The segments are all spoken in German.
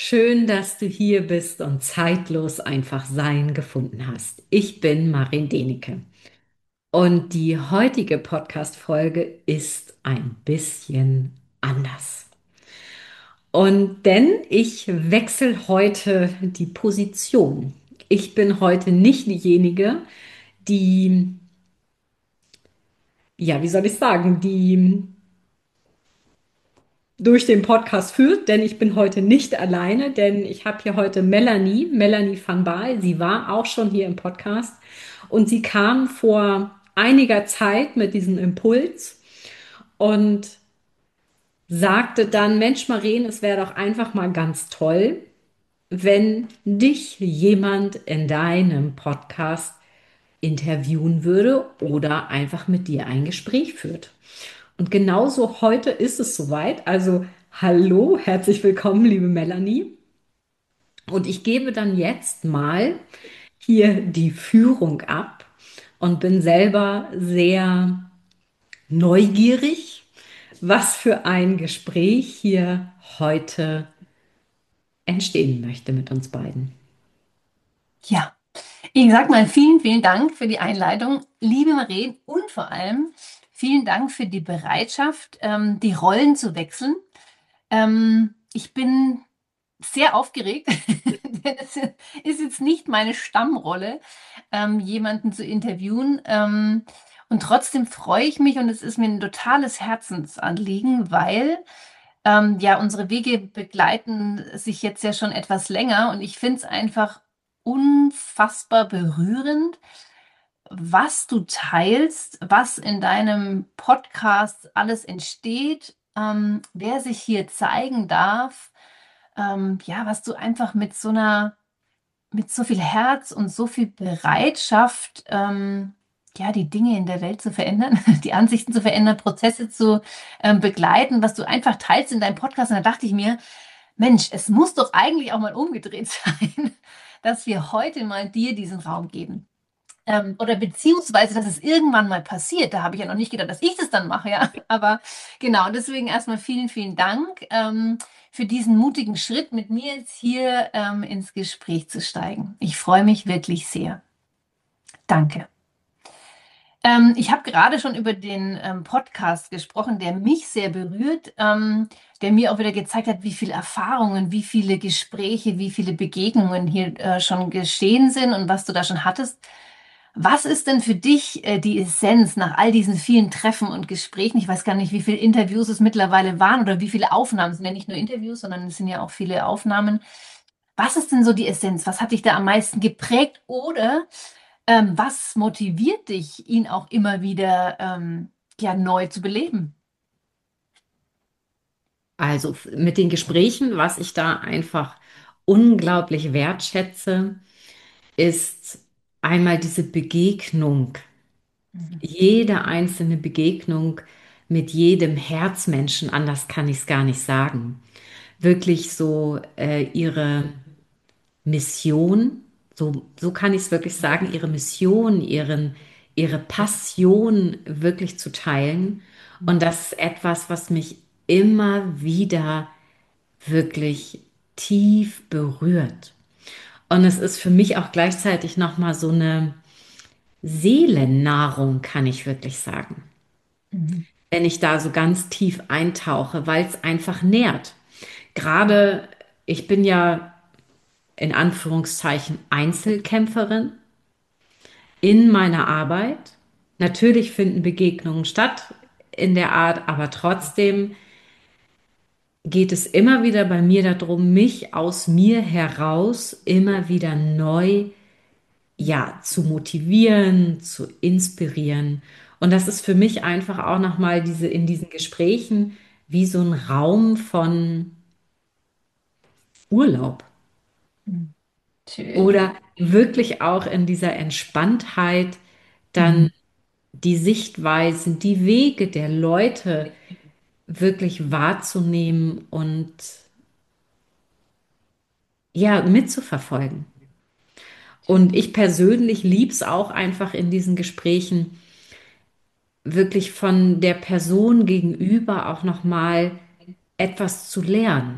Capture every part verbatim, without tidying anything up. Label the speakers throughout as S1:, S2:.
S1: Schön, dass du hier bist und zeitlos einfach Sein gefunden hast. Ich bin Marin Denike und die heutige Podcast-Folge ist ein bisschen anders. Und denn ich wechsle heute die Position. Ich bin heute nicht diejenige, die, ja, wie soll ich sagen, die durch den Podcast führt, denn ich bin heute nicht alleine, denn ich habe hier heute Melanie, Melanie van Baal. Sie war auch schon hier im Podcast und sie kam vor einiger Zeit mit diesem Impuls und sagte dann, Mensch, Maren, es wäre doch einfach mal ganz toll, wenn dich jemand in deinem Podcast interviewen würde oder einfach mit dir ein Gespräch führt. Und genauso heute ist es soweit. Also hallo, herzlich willkommen, liebe Melanie. Und ich gebe dann jetzt mal hier die Führung ab und bin selber sehr neugierig, was für ein Gespräch hier heute entstehen möchte mit uns beiden.
S2: Ja, ich sag mal vielen, vielen Dank für die Einleitung, liebe Maren, und vor allem vielen Dank für die Bereitschaft, ähm, die Rollen zu wechseln. Ähm, ich bin sehr aufgeregt, denn es ist jetzt nicht meine Stammrolle, ähm, jemanden zu interviewen. Ähm, und trotzdem freue ich mich und es ist mir ein totales Herzensanliegen, weil ähm, ja, unsere Wege begleiten sich jetzt ja schon etwas länger und ich finde es einfach unfassbar berührend, was du teilst, was in deinem Podcast alles entsteht, ähm, wer sich hier zeigen darf, ähm, ja, was du einfach mit so einer, mit so viel Herz und so viel Bereitschaft, ähm, ja, die Dinge in der Welt zu verändern, die Ansichten zu verändern, Prozesse zu ähm, begleiten, was du einfach teilst in deinem Podcast. Und da dachte ich mir, Mensch, es muss doch eigentlich auch mal umgedreht sein, dass wir heute mal dir diesen Raum geben. Ähm, oder beziehungsweise, dass es irgendwann mal passiert. Da habe ich ja noch nicht gedacht, dass ich das dann mache, ja. Aber genau, deswegen erstmal vielen, vielen Dank ähm, für diesen mutigen Schritt, mit mir jetzt hier ähm, ins Gespräch zu steigen. Ich freue mich wirklich sehr. Danke. Ähm, ich habe gerade schon über den ähm, Podcast gesprochen, der mich sehr berührt, ähm, der mir auch wieder gezeigt hat, wie viele Erfahrungen, wie viele Gespräche, wie viele Begegnungen hier äh, schon geschehen sind und was du da schon hattest. Was ist denn für dich äh, die Essenz nach all diesen vielen Treffen und Gesprächen? Ich weiß gar nicht, wie viele Interviews es mittlerweile waren oder wie viele Aufnahmen. Es sind ja nicht nur Interviews, sondern es sind ja auch viele Aufnahmen. Was ist denn so die Essenz? Was hat dich da am meisten geprägt? Oder ähm, was motiviert dich, ihn auch immer wieder ähm, ja, neu zu beleben?
S1: Also f- mit den Gesprächen, was ich da einfach unglaublich wertschätze, ist einmal diese Begegnung,
S2: Mhm.
S1: jede einzelne Begegnung mit jedem Herzmenschen, anders kann ich es gar nicht sagen. Wirklich so äh, ihre Mission, so, so kann ich es wirklich sagen, ihre Mission, ihren, ihre Passion wirklich zu teilen. Und das ist etwas, was mich immer wieder wirklich tief berührt. Und es ist für mich auch gleichzeitig nochmal so eine Seelennahrung, kann ich wirklich sagen,
S2: Mhm.
S1: wenn ich da so ganz tief eintauche, weil es einfach nährt. Gerade, ich bin ja in Anführungszeichen Einzelkämpferin in meiner Arbeit. Natürlich finden Begegnungen statt in der Art, aber trotzdem geht es immer wieder bei mir darum, mich aus mir heraus immer wieder neu, ja, zu motivieren, zu inspirieren. Und das ist für mich einfach auch nochmal diese in diesen Gesprächen wie so ein Raum von Urlaub
S2: Mhm. Schön.
S1: oder wirklich auch in dieser Entspanntheit dann
S2: Mhm.
S1: die Sichtweisen, die Wege der Leute wirklich wahrzunehmen und ja, mitzuverfolgen. Und ich persönlich liebe es auch einfach in diesen Gesprächen, wirklich von der Person gegenüber auch nochmal etwas zu lernen.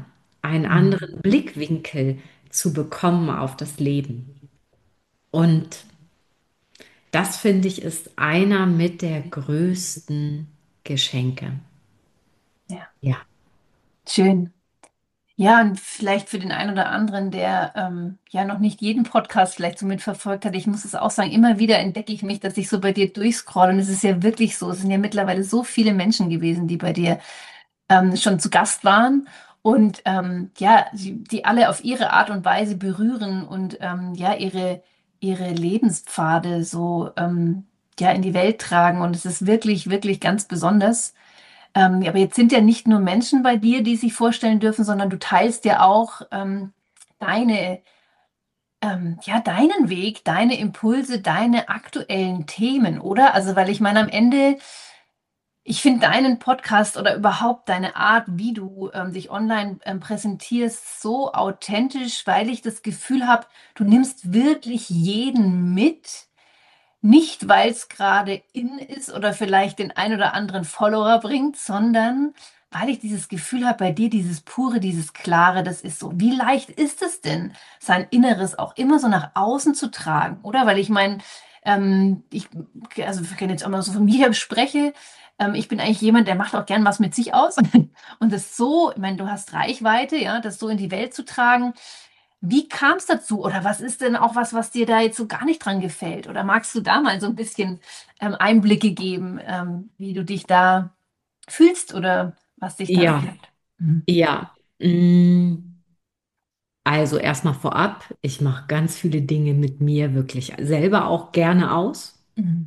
S1: einen
S2: Mhm.
S1: anderen Blickwinkel zu bekommen auf das Leben. Und das finde ich ist einer mit der größten Geschenke.
S2: Ja,
S1: Ja,
S2: schön. Ja, und vielleicht für den einen oder anderen, der ähm, ja noch nicht jeden Podcast vielleicht so mitverfolgt hat, ich muss es auch sagen, immer wieder entdecke ich mich, dass ich so bei dir durchscrolle. Und es ist ja wirklich so, es sind ja mittlerweile so viele Menschen gewesen, die bei dir ähm, schon zu Gast waren und ähm, ja, die, die alle auf ihre Art und Weise berühren und ähm, ja, ihre, ihre Lebenspfade so ähm, ja, in die Welt tragen. Und es ist wirklich, wirklich ganz besonders. Ähm, ja, aber jetzt sind ja nicht nur Menschen bei dir, die sich vorstellen dürfen, sondern du teilst ja auch ähm, deine, ähm, ja, deinen Weg, deine Impulse, deine aktuellen Themen, oder? Also, weil ich meine, am Ende, ich finde deinen Podcast oder überhaupt deine Art, wie du ähm, dich online ähm, präsentierst, so authentisch, weil ich das Gefühl habe, du nimmst wirklich jeden mit. Nicht, weil es gerade in ist oder vielleicht den ein oder anderen Follower bringt, sondern weil ich dieses Gefühl habe, bei dir dieses pure, dieses klare, das ist so. Wie leicht ist es denn, sein Inneres auch immer so nach außen zu tragen, oder? Weil ich meine, ähm, ich, also wir können jetzt auch mal so von mir spreche, ähm, ich bin eigentlich jemand, der macht auch gern was mit sich aus und das so, ich meine, du hast Reichweite, ja, das so in die Welt zu tragen. Wie kam es dazu? Oder was ist denn auch was, was dir da jetzt so gar nicht dran gefällt? Oder magst du da mal so ein bisschen ähm, Einblicke geben, ähm, wie du dich da fühlst oder was dich da
S1: ja,
S2: antreibt? Mhm.
S1: ja. Mm, Also erstmal vorab, ich mache ganz viele Dinge mit mir wirklich selber auch gerne aus.
S2: Mhm.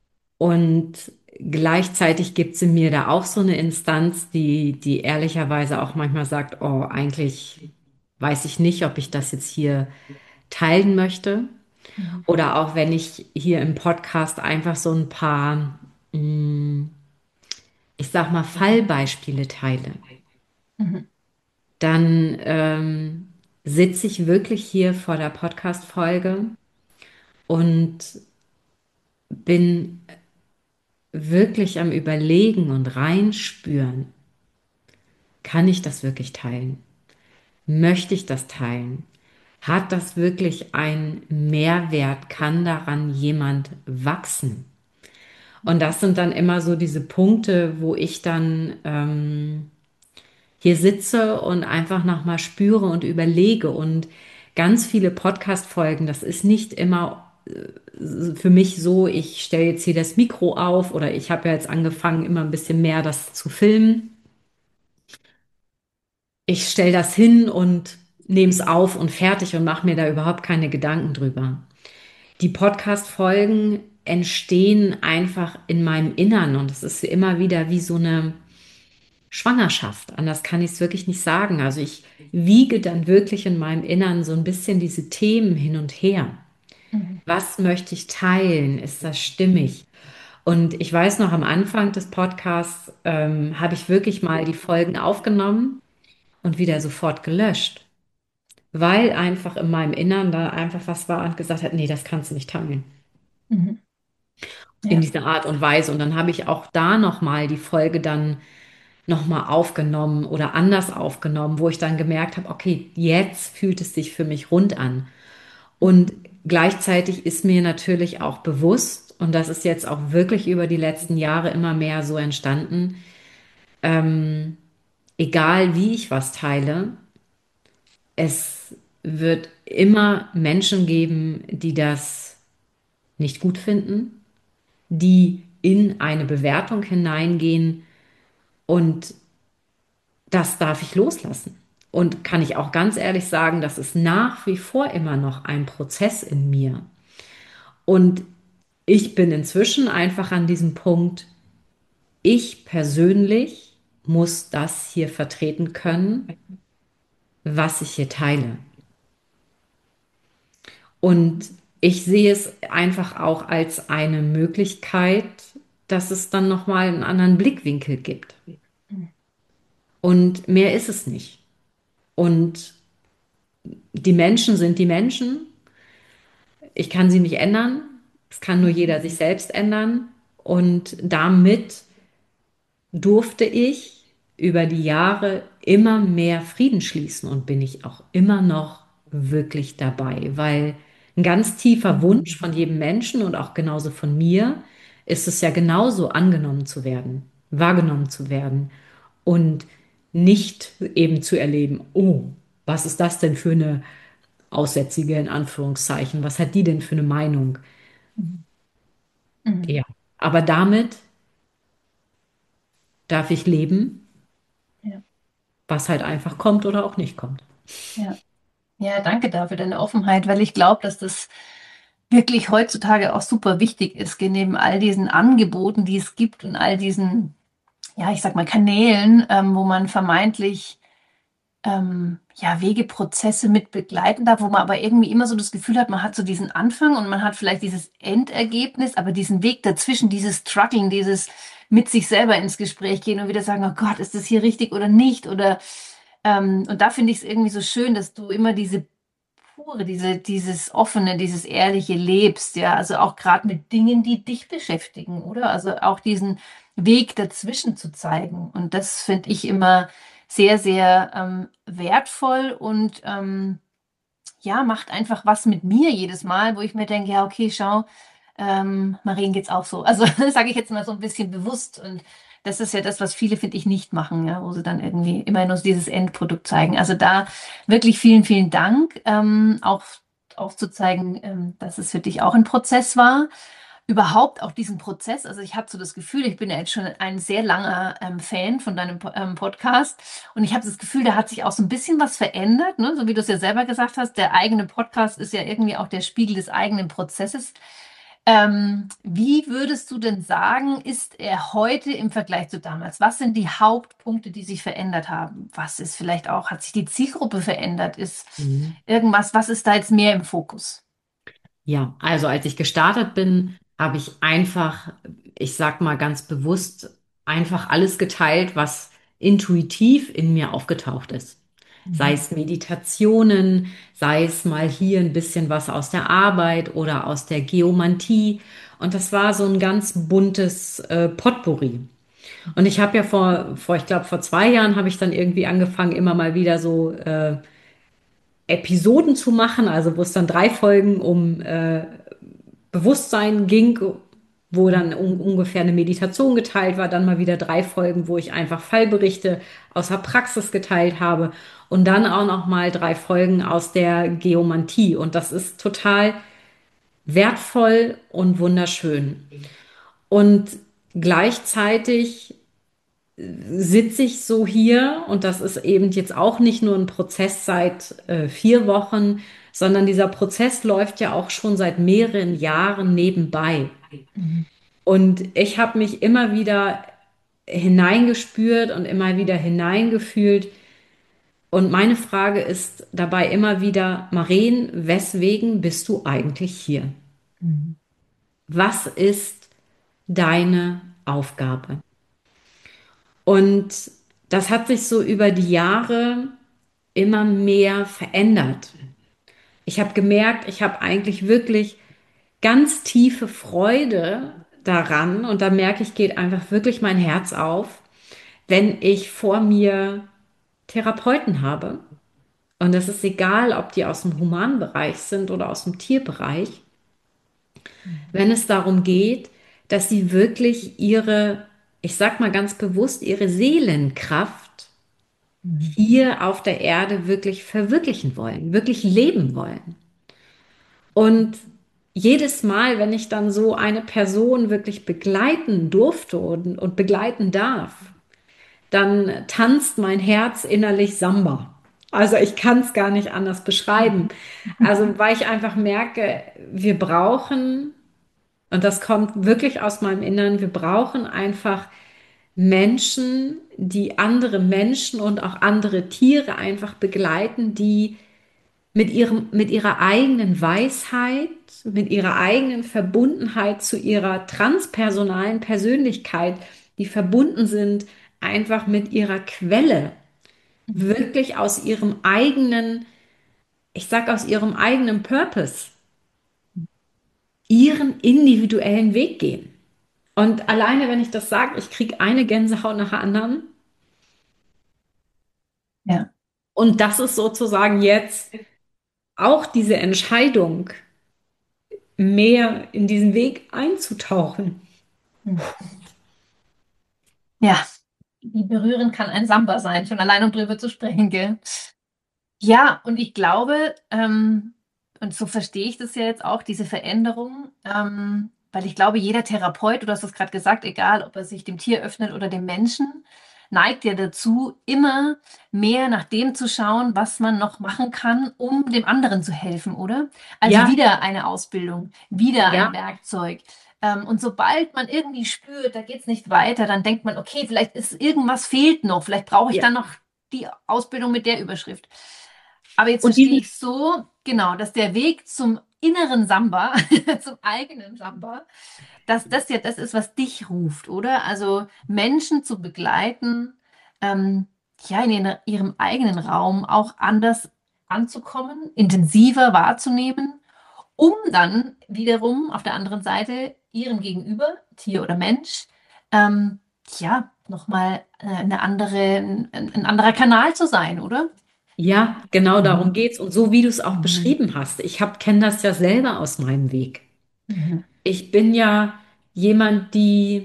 S1: Und gleichzeitig gibt es in mir da auch so eine Instanz, die, die ehrlicherweise auch manchmal sagt, oh, eigentlich weiß ich nicht, ob ich das jetzt hier teilen möchte.
S2: Mhm.
S1: Oder auch wenn ich hier im Podcast einfach so ein paar, mm, ich sag mal, Fallbeispiele teile,
S2: Mhm.
S1: dann ähm, sitze ich wirklich hier vor der Podcast-Folge und bin wirklich am Überlegen und reinspüren, kann ich das wirklich teilen? Möchte ich das teilen? Hat das wirklich einen Mehrwert? Kann daran jemand wachsen? Und das sind dann immer so diese Punkte, wo ich dann ähm, hier sitze und einfach nochmal spüre und überlege. Und ganz viele Podcast-Folgen, das ist nicht immer äh, für mich so, ich stelle jetzt hier das Mikro auf oder ich habe ja jetzt angefangen, immer ein bisschen mehr das zu filmen. Ich stelle das hin und nehme es auf und fertig und mache mir da überhaupt keine Gedanken drüber. Die Podcast-Folgen entstehen einfach in meinem Innern und es ist immer wieder wie so eine Schwangerschaft. Anders kann ich es wirklich nicht sagen. Also ich wiege dann wirklich in meinem Innern so ein bisschen diese Themen hin und her.
S2: Mhm.
S1: Was möchte ich teilen? Ist das stimmig? Und ich weiß noch, am Anfang des Podcasts ähm, habe ich wirklich mal die Folgen aufgenommen und wieder sofort gelöscht, weil einfach in meinem Innern da einfach was war und gesagt hat, nee, das kannst du nicht teilen
S2: Mhm.
S1: in
S2: Ja.
S1: dieser Art und Weise. Und dann habe ich auch da nochmal die Folge dann nochmal aufgenommen oder anders aufgenommen, wo ich dann gemerkt habe, okay, jetzt fühlt es sich für mich rund an. Und gleichzeitig ist mir natürlich auch bewusst, und das ist jetzt auch wirklich über die letzten Jahre immer mehr so entstanden, ähm, egal wie ich was teile, es wird immer Menschen geben, die das nicht gut finden, die in eine Bewertung hineingehen und das darf ich loslassen. Und kann ich auch ganz ehrlich sagen, das ist nach wie vor immer noch ein Prozess in mir. Und ich bin inzwischen einfach an diesem Punkt, ich persönlich muss das hier vertreten können, was ich hier teile. Und ich sehe es einfach auch als eine Möglichkeit, dass es dann nochmal einen anderen Blickwinkel gibt.
S2: Mhm.
S1: Und mehr ist es nicht. Und die Menschen sind die Menschen. Ich kann sie nicht ändern. Es kann nur jeder sich selbst ändern. Und damit durfte ich über die Jahre immer mehr Frieden schließen und bin ich auch immer noch wirklich dabei, weil ein ganz tiefer Wunsch von jedem Menschen und auch genauso von mir ist es ja genauso angenommen zu werden, wahrgenommen zu werden und nicht eben zu erleben, oh, was ist das denn für eine Aussätzige in Anführungszeichen? Was hat die denn für eine Meinung?
S2: Mhm. Mhm.
S1: Ja, aber damit darf ich leben,
S2: Ja,
S1: was halt einfach kommt oder auch nicht kommt.
S2: ja. Ja, danke dafür, deine Offenheit, weil ich glaube, dass das wirklich heutzutage auch super wichtig ist, gell, neben all diesen Angeboten, die es gibt und all diesen, ja, ich sag mal, Kanälen, ähm, wo man vermeintlich ähm, ja, Wegeprozesse mit begleiten darf, wo man aber irgendwie immer so das Gefühl hat, man hat so diesen Anfang und man hat vielleicht dieses Endergebnis, aber diesen Weg dazwischen, dieses Struggeln, dieses mit sich selber ins Gespräch gehen und wieder sagen, oh Gott, ist das hier richtig oder nicht? Oder ähm, und da finde ich es irgendwie so schön, dass du immer diese pure, diese, dieses offene, dieses ehrliche lebst, ja, also auch gerade mit Dingen, die dich beschäftigen, oder? Also auch diesen Weg dazwischen zu zeigen. Und das finde ich immer sehr, sehr ähm, wertvoll und ähm, ja, macht einfach was mit mir jedes Mal, wo ich mir denke, ja, okay, schau, ähm, Marien geht's auch so. Also das sage ich jetzt mal so ein bisschen bewusst. Und das ist ja das, was viele, finde ich, nicht machen, ja, wo sie dann irgendwie immer nur so dieses Endprodukt zeigen. Also da wirklich vielen, vielen Dank, ähm, auch aufzuzeigen, ähm, dass es für dich auch ein Prozess war. Überhaupt auch diesen Prozess. Also ich habe so das Gefühl, ich bin ja jetzt schon ein sehr langer ähm, Fan von deinem Po- ähm, Podcast und ich habe das Gefühl, da hat sich auch so ein bisschen was verändert, ne? So wie du es ja selber gesagt hast, der eigene Podcast ist ja irgendwie auch der Spiegel des eigenen Prozesses. Ähm, wie würdest du denn sagen, ist er heute im Vergleich zu damals? Was sind die Hauptpunkte, die sich verändert haben? Was ist vielleicht auch, hat sich die Zielgruppe verändert? Ist
S1: Mhm.
S2: irgendwas, was ist da jetzt mehr im Fokus?
S1: Ja, also als ich gestartet bin, habe ich einfach, ich sag mal ganz bewusst, einfach alles geteilt, was intuitiv in mir aufgetaucht ist. Sei
S2: Mhm.
S1: es Meditationen, sei es mal hier ein bisschen was aus der Arbeit oder aus der Geomantie. Und das war so ein ganz buntes äh, Potpourri. Und ich habe ja vor, vor, ich glaube, vor zwei Jahren habe ich dann irgendwie angefangen, immer mal wieder so äh, Episoden zu machen, also wo es dann drei Folgen um äh, Bewusstsein ging, wo dann un ungefähr eine Meditation geteilt war, dann mal wieder drei Folgen, wo ich einfach Fallberichte aus der Praxis geteilt habe und dann auch noch mal drei Folgen aus der Geomantie. Und das ist total wertvoll und wunderschön. Und gleichzeitig sitze ich so hier und das ist eben jetzt auch nicht nur ein Prozess seit äh, vier Wochen, sondern dieser Prozess läuft ja auch schon seit mehreren Jahren nebenbei.
S2: Mhm.
S1: Und ich habe mich immer wieder hineingespürt und immer wieder hineingefühlt. Und meine Frage ist dabei immer wieder, Maren, weswegen bist du eigentlich hier?
S2: Mhm.
S1: Was ist deine Aufgabe? Und das hat sich so über die Jahre immer mehr verändert. Ich habe gemerkt, ich habe eigentlich wirklich ganz tiefe Freude daran und da merke ich, geht einfach wirklich mein Herz auf, wenn ich vor mir Therapeuten habe. Und es ist egal, ob die aus dem Humanbereich sind oder aus dem Tierbereich, wenn es darum geht, dass sie wirklich ihre, ich sag mal ganz bewusst, ihre Seelenkraft
S2: Mhm.
S1: hier auf der Erde wirklich verwirklichen wollen, wirklich leben wollen. Und jedes Mal, wenn ich dann so eine Person wirklich begleiten durfte und, und begleiten darf, dann tanzt mein Herz innerlich Samba. Also ich kann es gar nicht anders beschreiben. Also weil ich einfach merke, wir brauchen, und das kommt wirklich aus meinem Innern, wir brauchen einfach Menschen, die andere Menschen und auch andere Tiere einfach begleiten, die mit ihrem, mit ihrer eigenen Weisheit, mit ihrer eigenen Verbundenheit zu ihrer transpersonalen Persönlichkeit, die verbunden sind einfach mit ihrer Quelle, wirklich aus ihrem eigenen, ich sag aus ihrem eigenen Purpose, ihren individuellen Weg gehen. Und alleine, wenn ich das sage, ich kriege eine Gänsehaut nach der anderen, Und das ist sozusagen jetzt auch diese Entscheidung, mehr in diesen Weg einzutauchen.
S2: Ja, wie berührend kann ein Samba sein, schon allein um drüber zu sprechen, gell? Ja, und ich glaube, ähm, und so verstehe ich das ja jetzt auch, diese Veränderung, ähm, weil ich glaube, jeder Therapeut, du hast es gerade gesagt, egal ob er sich dem Tier öffnet oder dem Menschen, neigt ja dazu, immer mehr nach dem zu schauen, was man noch machen kann, um dem anderen zu helfen, oder? Also
S1: Ja,
S2: wieder eine Ausbildung, wieder ein
S1: ja,
S2: Werkzeug. Ähm, und sobald man irgendwie spürt, da geht es nicht weiter, dann denkt man, okay, vielleicht ist irgendwas fehlt noch, vielleicht brauche ich
S1: ja.
S2: dann noch die Ausbildung mit der Überschrift. Aber jetzt
S1: Und
S2: verstehe
S1: dieses,
S2: ich so, genau, dass der Weg zum inneren Samba, zum eigenen Samba, dass das ja das ist, was dich ruft, oder? Also Menschen zu begleiten, ähm, ja, in ihren- ihrem eigenen Raum auch anders anzukommen, intensiver wahrzunehmen, um dann wiederum auf der anderen Seite ihrem Gegenüber, Tier oder Mensch, ähm, ja, nochmal äh, eine andere, ein, ein anderer Kanal zu sein, oder?
S1: ja, genau darum
S2: Mhm.
S1: geht's. Und so wie du es auch
S2: Mhm.
S1: beschrieben hast, ich hab, kenne das ja selber aus meinem Weg.
S2: Mhm.
S1: Ich bin ja jemand, die,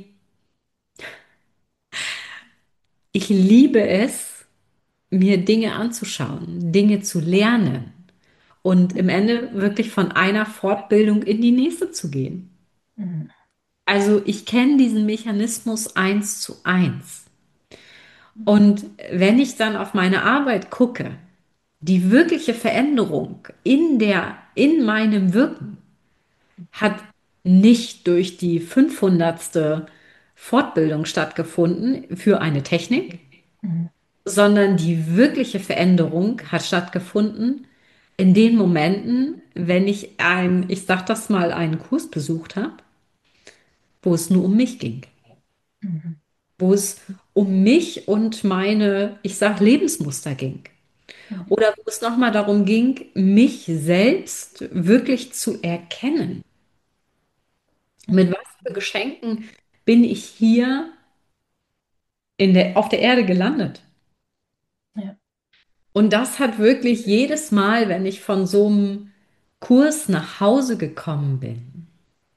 S1: ich liebe es, mir Dinge anzuschauen, Dinge zu lernen und im Ende wirklich von einer Fortbildung in die nächste zu gehen.
S2: Mhm.
S1: Also ich kenne diesen Mechanismus eins zu eins. Und wenn ich dann auf meine Arbeit gucke, die wirkliche Veränderung in der, in meinem Wirken hat nicht durch die fünfhundertste Fortbildung stattgefunden für eine Technik,
S2: Mhm.
S1: sondern die wirkliche Veränderung hat stattgefunden in den Momenten, wenn ich ein, ich sag das mal, einen Kurs besucht habe, wo es nur um mich ging,
S2: Mhm.
S1: wo es um mich und meine, ich sag, Lebensmuster ging. Oder wo es nochmal darum ging, mich selbst wirklich zu erkennen. Mit was für Geschenken bin ich hier in der, auf der Erde gelandet?
S2: Ja.
S1: Und das hat wirklich jedes Mal, wenn ich von so einem Kurs nach Hause gekommen bin,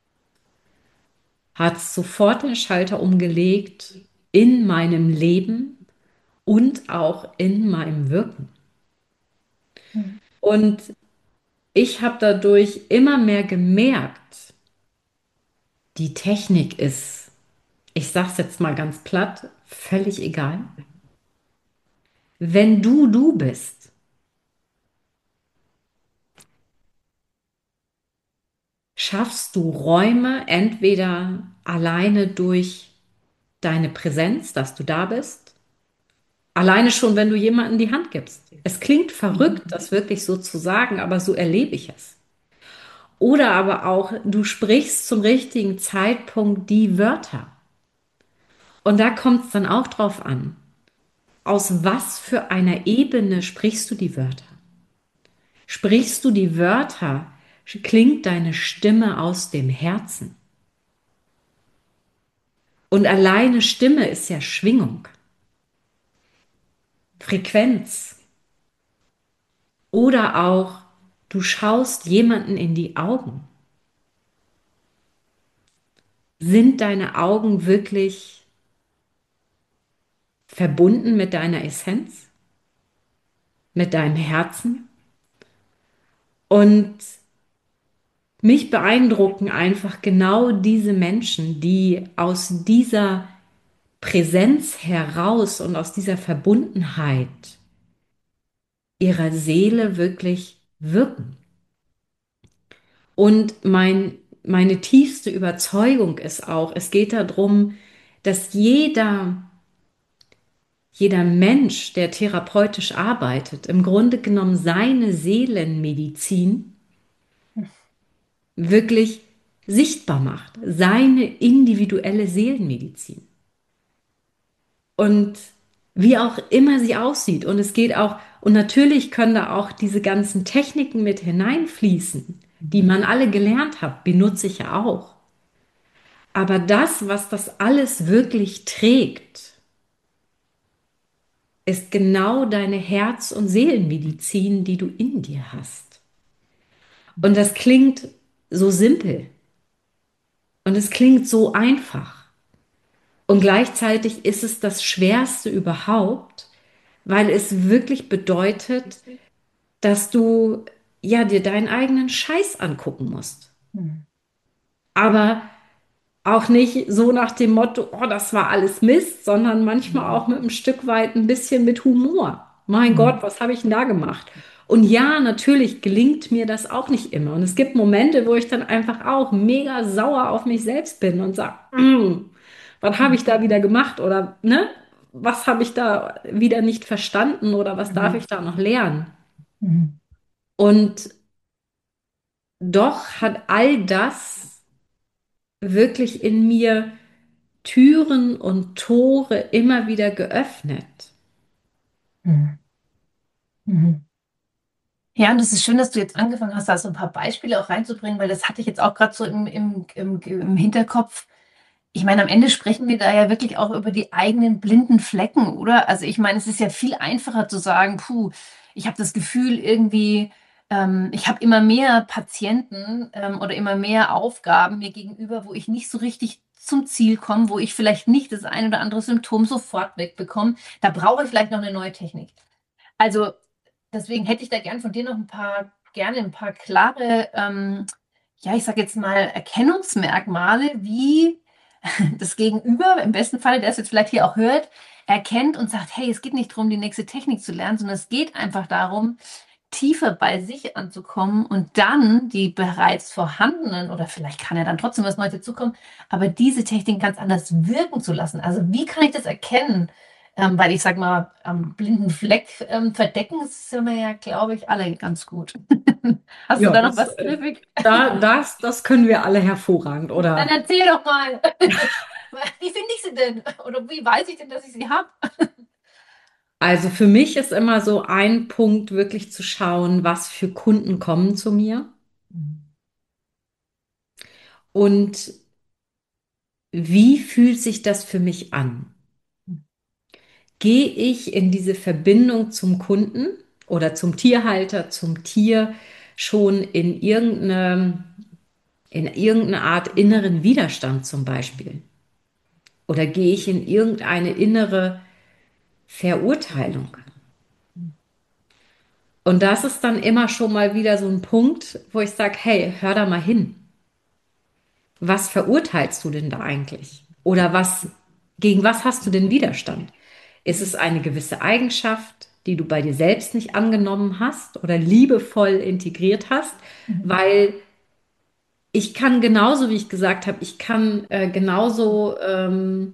S1: hat es sofort den Schalter umgelegt in meinem Leben und auch in meinem Wirken.
S2: Mhm.
S1: Und ich habe dadurch immer mehr gemerkt, die Technik ist, ich sage es jetzt mal ganz platt, völlig egal. Wenn du du bist, schaffst du Räume entweder alleine durch deine Präsenz, dass du da bist, alleine schon, wenn du jemandem die Hand gibst. Es klingt verrückt, das wirklich so zu sagen, aber so erlebe ich es. Oder aber auch, du sprichst zum richtigen Zeitpunkt die Wörter. Und da kommt es dann auch drauf an, aus was für einer Ebene sprichst du die Wörter? Sprichst du die Wörter? Klingt deine Stimme aus dem Herzen? Und alleine Stimme ist ja Schwingung, Frequenz. Oder auch, du schaust jemanden in die Augen. Sind deine Augen wirklich verbunden mit deiner Essenz, mit deinem Herzen? Und mich beeindrucken einfach genau diese Menschen, die aus dieser Präsenz heraus und aus dieser Verbundenheit ihrer Seele wirklich wirken. Und mein, meine tiefste Überzeugung ist auch, es geht darum, dass jeder, jeder Mensch, der therapeutisch arbeitet, im Grunde genommen seine Seelenmedizin wirklich sichtbar macht, seine individuelle Seelenmedizin. Und wie auch immer sie aussieht. Und es geht auch, und natürlich können da auch diese ganzen Techniken mit hineinfließen, die man alle gelernt hat, benutze ich ja auch. Aber das, was das alles wirklich trägt, ist genau deine Herz- und Seelenmedizin, die du in dir hast. Und das klingt so simpel und es klingt so einfach. Und gleichzeitig ist es das Schwerste überhaupt, weil es wirklich bedeutet, dass du ja dir deinen eigenen Scheiß angucken musst.
S2: Mhm.
S1: Aber auch nicht so nach dem Motto, oh, das war alles Mist, sondern manchmal
S2: Mhm.
S1: auch mit einem Stück weit ein bisschen mit Humor. Mein
S2: Mhm.
S1: Gott, was habe ich denn da gemacht? Und ja, natürlich gelingt mir das auch nicht immer. Und es gibt Momente, wo ich dann einfach auch mega sauer auf mich selbst bin und sage, mm, was habe ich da wieder gemacht? Oder ne, was habe ich da wieder nicht verstanden oder was darf
S2: Mhm.
S1: ich da noch lernen?
S2: Mhm.
S1: Und doch hat all das wirklich in mir Türen und Tore immer wieder geöffnet.
S2: Mhm. Mhm. Ja, und es ist schön, dass du jetzt angefangen hast, da so ein paar Beispiele auch reinzubringen, weil das hatte ich jetzt auch gerade so im, im, im, im Hinterkopf. Ich meine, am Ende sprechen wir da ja wirklich auch über die eigenen blinden Flecken, oder? Also ich meine, es ist ja viel einfacher zu sagen, puh, ich habe das Gefühl irgendwie, ähm, ich habe immer mehr Patienten ähm, oder immer mehr Aufgaben mir gegenüber, wo ich nicht so richtig zum Ziel komme, wo ich vielleicht nicht das ein oder andere Symptom sofort wegbekomme. Da brauche ich vielleicht noch eine neue Technik. Also deswegen hätte ich da gern von dir noch ein paar, gerne ein paar klare, ähm, ja, ich sage jetzt mal Erkennungsmerkmale, wie das Gegenüber, im besten Falle, der es jetzt vielleicht hier auch hört, erkennt und sagt, hey, es geht nicht darum, die nächste Technik zu lernen, sondern es geht einfach darum, tiefer bei sich anzukommen und dann die bereits vorhandenen, oder vielleicht kann ja dann trotzdem was Neues dazukommen, aber diese Technik ganz anders wirken zu lassen. Also wie kann ich das erkennen? Ähm, weil ich sag mal, am blinden Fleck ähm, verdecken sind wir ja, glaube ich, alle ganz gut. Hast du
S1: Ja,
S2: da noch
S1: das,
S2: was
S1: äh,
S2: griffig?
S1: da, das, das können wir alle hervorragend.
S2: Dann
S1: Oder
S2: erzähl doch mal. Wie finde ich sie denn? Oder wie weiß ich denn, dass ich sie habe?
S1: also für mich ist immer so ein Punkt wirklich zu schauen, was für Kunden kommen zu mir und wie fühlt sich das für mich an? Gehe ich in diese Verbindung zum Kunden oder zum Tierhalter, zum Tier schon in irgendeine, in irgendeine Art inneren Widerstand zum Beispiel? Oder gehe ich in irgendeine innere Verurteilung? Und das ist dann immer schon mal wieder so ein Punkt, wo ich sage, hey, hör da mal hin. Was verurteilst du denn da eigentlich? Oder was, gegen was hast du denn Widerstand? Ist es eine gewisse Eigenschaft, die du bei dir selbst nicht angenommen hast oder liebevoll integriert hast? Weil ich kann genauso, wie ich gesagt habe, ich kann äh, genauso ähm,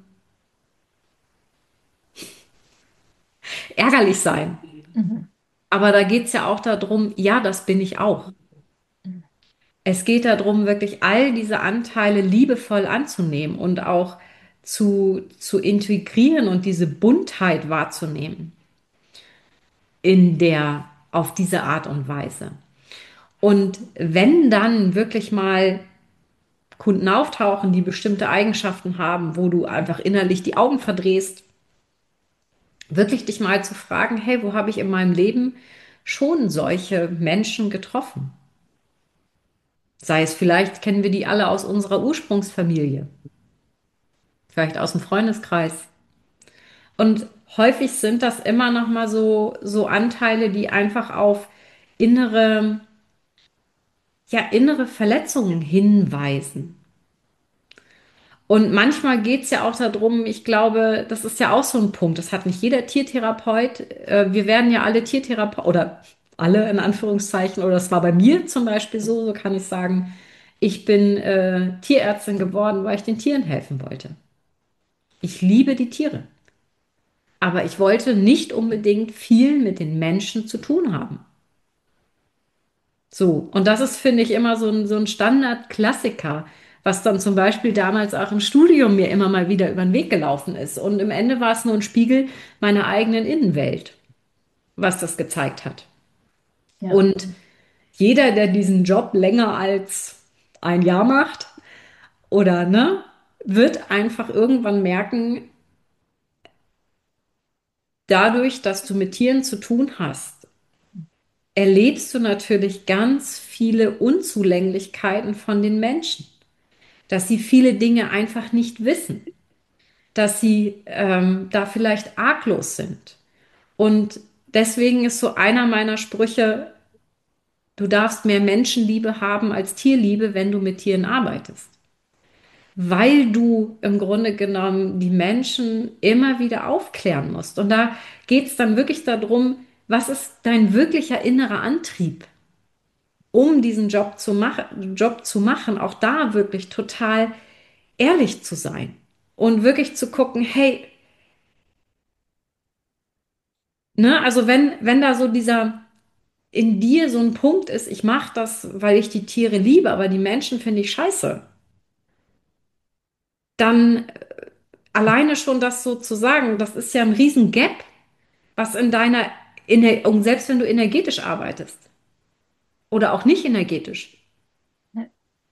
S1: ärgerlich sein.
S2: Mhm.
S1: Aber da geht es ja auch darum, ja, das bin ich auch. Es geht darum, wirklich all diese Anteile liebevoll anzunehmen und auch zu, zu integrieren und diese Buntheit wahrzunehmen in der, auf diese Art und Weise. Und wenn dann wirklich mal Kunden auftauchen, die bestimmte Eigenschaften haben, wo du einfach innerlich die Augen verdrehst, wirklich dich mal zu fragen, hey, wo habe ich in meinem Leben schon solche Menschen getroffen? Sei es vielleicht, kennen wir die alle aus unserer Ursprungsfamilie, vielleicht aus dem Freundeskreis. Und häufig sind das immer noch mal so, so Anteile, die einfach auf innere, ja, innere Verletzungen hinweisen. Und manchmal geht es ja auch darum, ich glaube, das ist ja auch so ein Punkt, das hat nicht jeder Tiertherapeut. Äh, Wir werden ja alle Tiertherapeuten oder alle in Anführungszeichen, oder das war bei mir zum Beispiel so, so kann ich sagen, ich bin äh, Tierärztin geworden, weil ich den Tieren helfen wollte. Ich liebe die Tiere. Aber ich wollte nicht unbedingt viel mit den Menschen zu tun haben. So, und das ist, finde ich, immer so ein, so ein Standard-Klassiker, was dann zum Beispiel damals auch im Studium mir immer mal wieder über den Weg gelaufen ist. Und im Ende war es nur ein Spiegel meiner eigenen Innenwelt, was das gezeigt hat.
S2: Ja.
S1: Und jeder, der diesen Job länger als ein Jahr macht oder ne, wird einfach irgendwann merken, dadurch, dass du mit Tieren zu tun hast, erlebst du natürlich ganz viele Unzulänglichkeiten von den Menschen, dass sie viele Dinge einfach nicht wissen, dass sie ähm, da vielleicht arglos sind. Und deswegen ist so einer meiner Sprüche, du darfst mehr Menschenliebe haben als Tierliebe, wenn du mit Tieren arbeitest. Weil du im Grunde genommen die Menschen immer wieder aufklären musst. Und da geht es dann wirklich darum, was ist dein wirklicher innerer Antrieb, um diesen Job zu machen, Job zu machen, auch da wirklich total ehrlich zu sein und wirklich zu gucken, hey, ne, also wenn, wenn da so dieser in dir so ein Punkt ist, ich mache das, weil ich die Tiere liebe, aber die Menschen finde ich scheiße, dann alleine schon das so zu sagen, das ist ja ein riesen Gap, was in deiner, Ener- und selbst wenn du energetisch arbeitest oder auch nicht energetisch.
S2: Ja,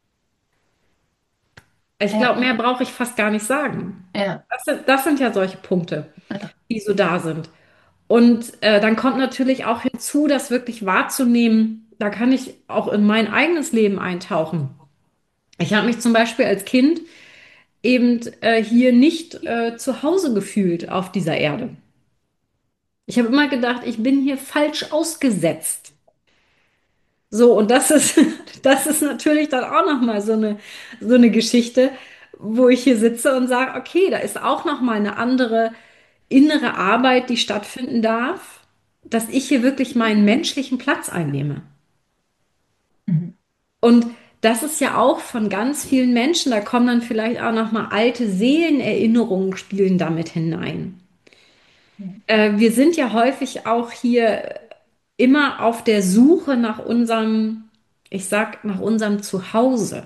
S1: Ich
S2: ja,
S1: glaube, mehr brauche ich fast gar nicht sagen.
S2: ja,
S1: Das sind, das sind ja solche Punkte,
S2: ja.
S1: die so da sind. Und äh, dann kommt natürlich auch hinzu, das wirklich wahrzunehmen. Da kann ich auch in mein eigenes Leben eintauchen. Ich habe mich zum Beispiel als Kind eben äh, hier nicht äh, zu Hause gefühlt auf dieser Erde. Ich habe immer gedacht, ich bin hier falsch ausgesetzt. So, und das ist, das ist natürlich dann auch nochmal so eine, so eine Geschichte, wo ich hier sitze und sage, okay, da ist auch nochmal eine andere innere Arbeit, die stattfinden darf, dass ich hier wirklich meinen menschlichen Platz einnehme.
S2: Mhm.
S1: Und das ist ja auch von ganz vielen Menschen, da kommen dann vielleicht auch nochmal alte Seelenerinnerungen spielen damit hinein.
S2: Ja.
S1: Äh, wir sind ja häufig auch hier immer auf der Suche nach unserem, ich sag, nach unserem Zuhause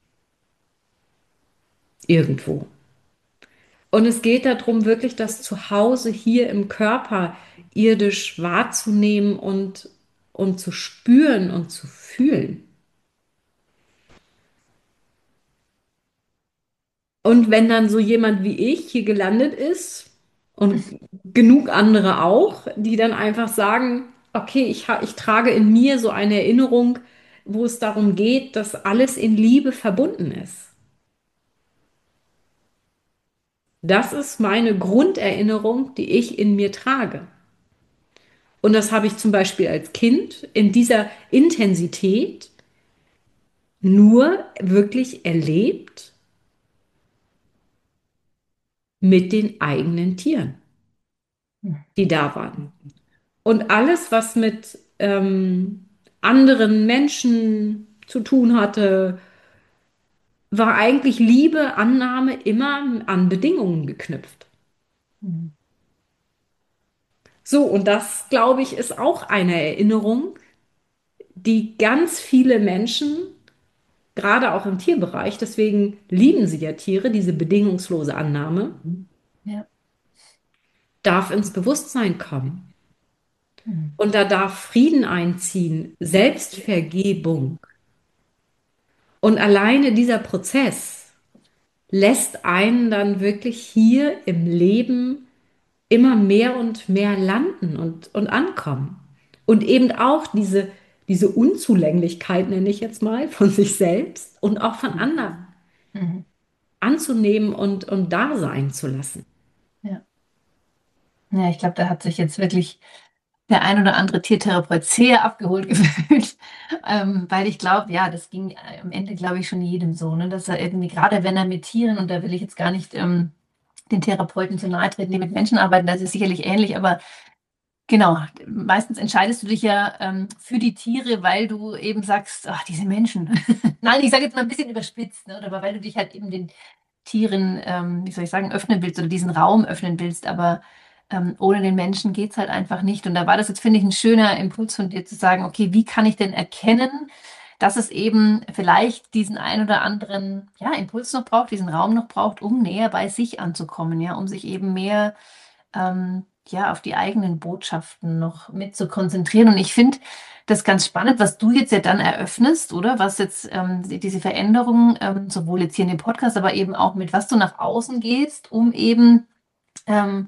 S1: irgendwo. Und es geht darum, wirklich das Zuhause hier im Körper irdisch wahrzunehmen und, und zu spüren und zu fühlen. Und wenn dann so jemand wie ich hier gelandet ist und genug andere auch, die dann einfach sagen, okay, ich, ha- ich trage in mir so eine Erinnerung, wo es darum geht, dass alles in Liebe verbunden ist. Das ist meine Grunderinnerung, die ich in mir trage. Und das habe ich zum Beispiel als Kind in dieser Intensität nur wirklich erlebt mit den eigenen Tieren, die da waren. Und alles, was mit ähm, anderen Menschen zu tun hatte, war eigentlich Liebe, Annahme immer an Bedingungen geknüpft.
S2: Mhm.
S1: So, und das, glaube ich, ist auch eine Erinnerung, die ganz viele Menschen, gerade auch im Tierbereich, deswegen lieben sie ja Tiere, diese bedingungslose Annahme,
S2: Ja.
S1: darf ins Bewusstsein kommen.
S2: Mhm.
S1: Und da darf Frieden einziehen, Selbstvergebung. Und alleine dieser Prozess lässt einen dann wirklich hier im Leben immer mehr und mehr landen und, und ankommen. Und eben auch diese, diese Unzulänglichkeit, nenne ich jetzt mal, von sich selbst und auch von anderen
S2: Mhm.
S1: anzunehmen und, und da sein zu lassen.
S2: Ja. Ja, ich glaube, da hat sich jetzt wirklich der ein oder andere Tiertherapeut sehr abgeholt gefühlt, ähm, weil ich glaube, ja, das ging äh, am Ende, glaube ich, schon jedem so, ne, dass er irgendwie, gerade wenn er mit Tieren, und da will ich jetzt gar nicht ähm, den Therapeuten zu nahe treten, die mit Menschen arbeiten, das ist sicherlich ähnlich, aber genau, meistens entscheidest du dich ja ähm, für die Tiere, weil du eben sagst, ach, diese Menschen. Nein, ich sage jetzt mal ein bisschen überspitzt, ne, aber weil du dich halt eben den Tieren, ähm, wie soll ich sagen, öffnen willst oder diesen Raum öffnen willst, aber ähm, ohne den Menschen geht's halt einfach nicht. Und da war das jetzt, finde ich, ein schöner Impuls von dir zu sagen, okay, wie kann ich denn erkennen, dass es eben vielleicht diesen ein oder anderen, ja, Impuls noch braucht, diesen Raum noch braucht, um näher bei sich anzukommen, ja, um sich eben mehr ähm, ja, auf die eigenen Botschaften noch mit zu konzentrieren. Und ich finde das ganz spannend, was du jetzt ja dann eröffnest, oder? Was jetzt ähm, diese Veränderung, ähm, sowohl jetzt hier in dem Podcast, aber eben auch mit was du nach außen gehst, um eben ähm,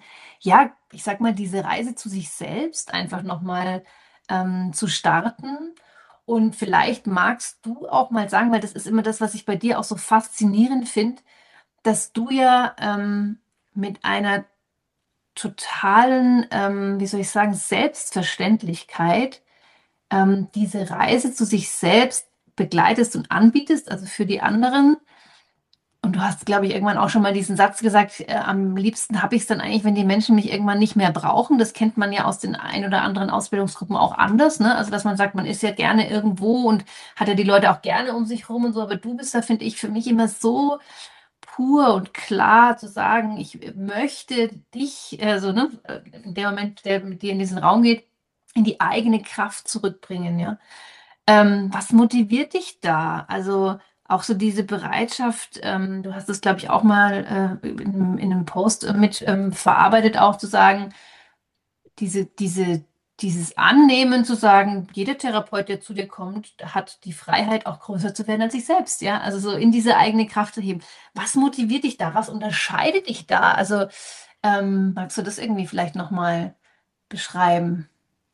S2: ja, ich sag mal, diese Reise zu sich selbst einfach nochmal ähm, zu starten. Und vielleicht magst du auch mal sagen, weil das ist immer das, was ich bei dir auch so faszinierend finde, dass du ja ähm, mit einer totalen, ähm, wie soll ich sagen, Selbstverständlichkeit ähm, diese Reise zu sich selbst begleitest und anbietest, also für die anderen. Und du hast, glaube ich, irgendwann auch schon mal diesen Satz gesagt, äh, am liebsten habe ich es dann eigentlich, wenn die Menschen mich irgendwann nicht mehr brauchen. Das kennt man ja aus den ein oder anderen Ausbildungsgruppen auch anders, ne? Also, dass man sagt, man ist ja gerne irgendwo und hat ja die Leute auch gerne um sich rum und so. Aber du bist da, finde ich, für mich immer so pur und klar zu sagen, ich möchte dich, also, ne, in dem Moment, der mit dir in diesen Raum geht, in die eigene Kraft zurückbringen, ja. Ähm, was motiviert dich da? Also auch so diese Bereitschaft, ähm, du hast es, glaube ich, auch mal äh, in, in einem Post äh, mit ähm, verarbeitet, auch zu sagen, diese, diese, dieses Annehmen zu sagen, jeder Therapeut, der zu dir kommt, hat die Freiheit, auch größer zu werden als sich selbst, ja. Also so in diese eigene Kraft zu heben. Was motiviert dich da? Was unterscheidet dich da? Also ähm, magst du das irgendwie vielleicht nochmal beschreiben?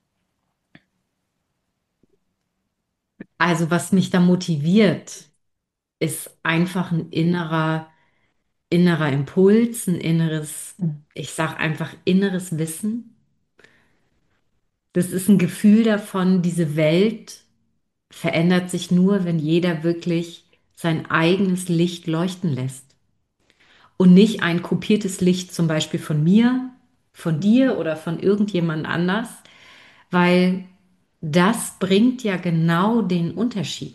S1: Also was mich da motiviert, ist einfach ein innerer, innerer Impuls, ein inneres,
S2: Mhm.
S1: ich sag einfach inneres Wissen. Das ist ein Gefühl davon, diese Welt verändert sich nur, wenn jeder wirklich sein eigenes Licht leuchten lässt. Und nicht ein kopiertes Licht zum Beispiel von mir, von dir oder von irgendjemand anders, weil das bringt ja genau den Unterschied.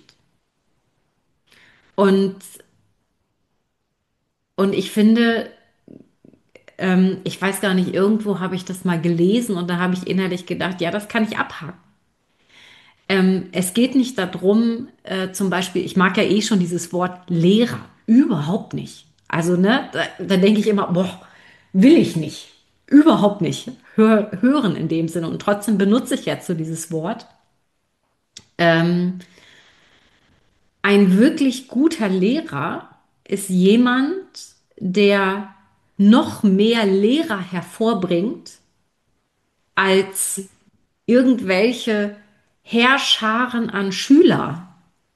S1: Und, und ich finde, ähm, ich weiß gar nicht, irgendwo habe ich das mal gelesen und da habe ich innerlich gedacht, ja, das kann ich abhaken. Ähm, es geht nicht darum, äh, zum Beispiel, ich mag ja eh schon dieses Wort Lehrer, überhaupt nicht. Also, ne, da, da denke ich immer, boah, will ich nicht, überhaupt nicht Hör, hören in dem Sinne. Und trotzdem benutze ich jetzt so dieses Wort. Ähm, ein wirklich guter Lehrer ist jemand, der noch mehr Lehrer hervorbringt als irgendwelche Heerscharen an Schüler,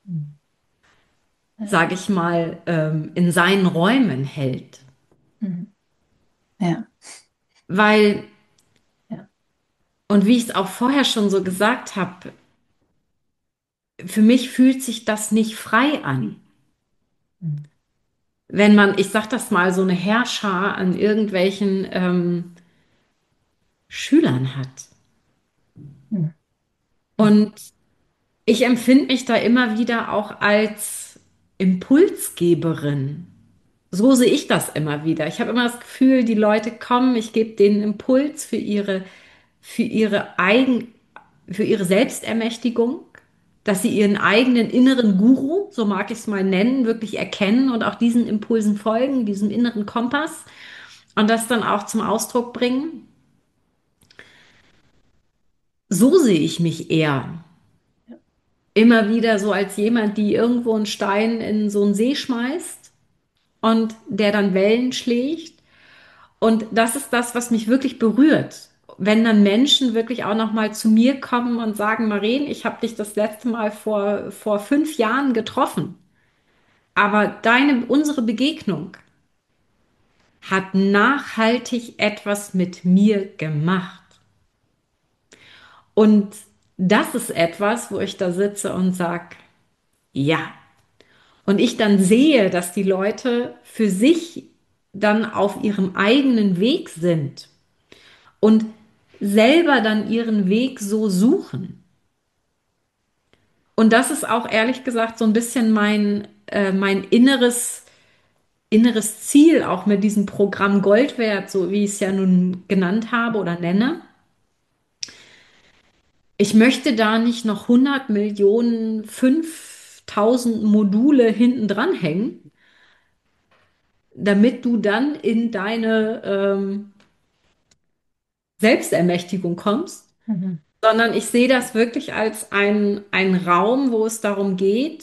S2: Ja.
S1: sage ich mal, ähm, in seinen Räumen hält.
S2: Mhm. Ja.
S1: Weil,
S2: Ja.
S1: und wie ich es auch vorher schon so gesagt habe, für mich fühlt sich das nicht frei an.
S2: Mhm.
S1: Wenn man, ich sag das mal, so eine Heerschar an irgendwelchen ähm, Schülern hat.
S2: Mhm. Mhm.
S1: Und ich empfinde mich da immer wieder auch als Impulsgeberin. So sehe ich das immer wieder. Ich habe immer das Gefühl, die Leute kommen, ich gebe denen Impuls für ihre, für ihre eigen, für ihre Selbstermächtigung, dass sie ihren eigenen inneren Guru, so mag ich es mal nennen, wirklich erkennen und auch diesen Impulsen folgen, diesem inneren Kompass und das dann auch zum Ausdruck bringen. So sehe ich mich eher.
S2: Ja.
S1: Immer wieder so als jemand, die irgendwo einen Stein in so einen See schmeißt und der dann Wellen schlägt. Und das ist das, was mich wirklich berührt. Wenn dann Menschen wirklich auch noch mal zu mir kommen und sagen, Maren, ich habe dich das letzte Mal vor, vor fünf Jahren getroffen, aber deine, unsere Begegnung hat nachhaltig etwas mit mir gemacht. Und das ist etwas, wo ich da sitze und sage, ja. Und ich dann sehe, dass die Leute für sich dann auf ihrem eigenen Weg sind und selber dann ihren Weg so suchen. Und das ist auch ehrlich gesagt so ein bisschen mein, äh, mein inneres, inneres Ziel, auch mit diesem Programm Goldwert, so wie ich es ja nun genannt habe oder nenne. Ich möchte da nicht noch hundert Millionen, fünftausend Module hinten dran hängen, damit du dann in deine ähm, Selbstermächtigung kommst,
S2: Mhm.
S1: sondern ich sehe das wirklich als ein, ein Raum, wo es darum geht,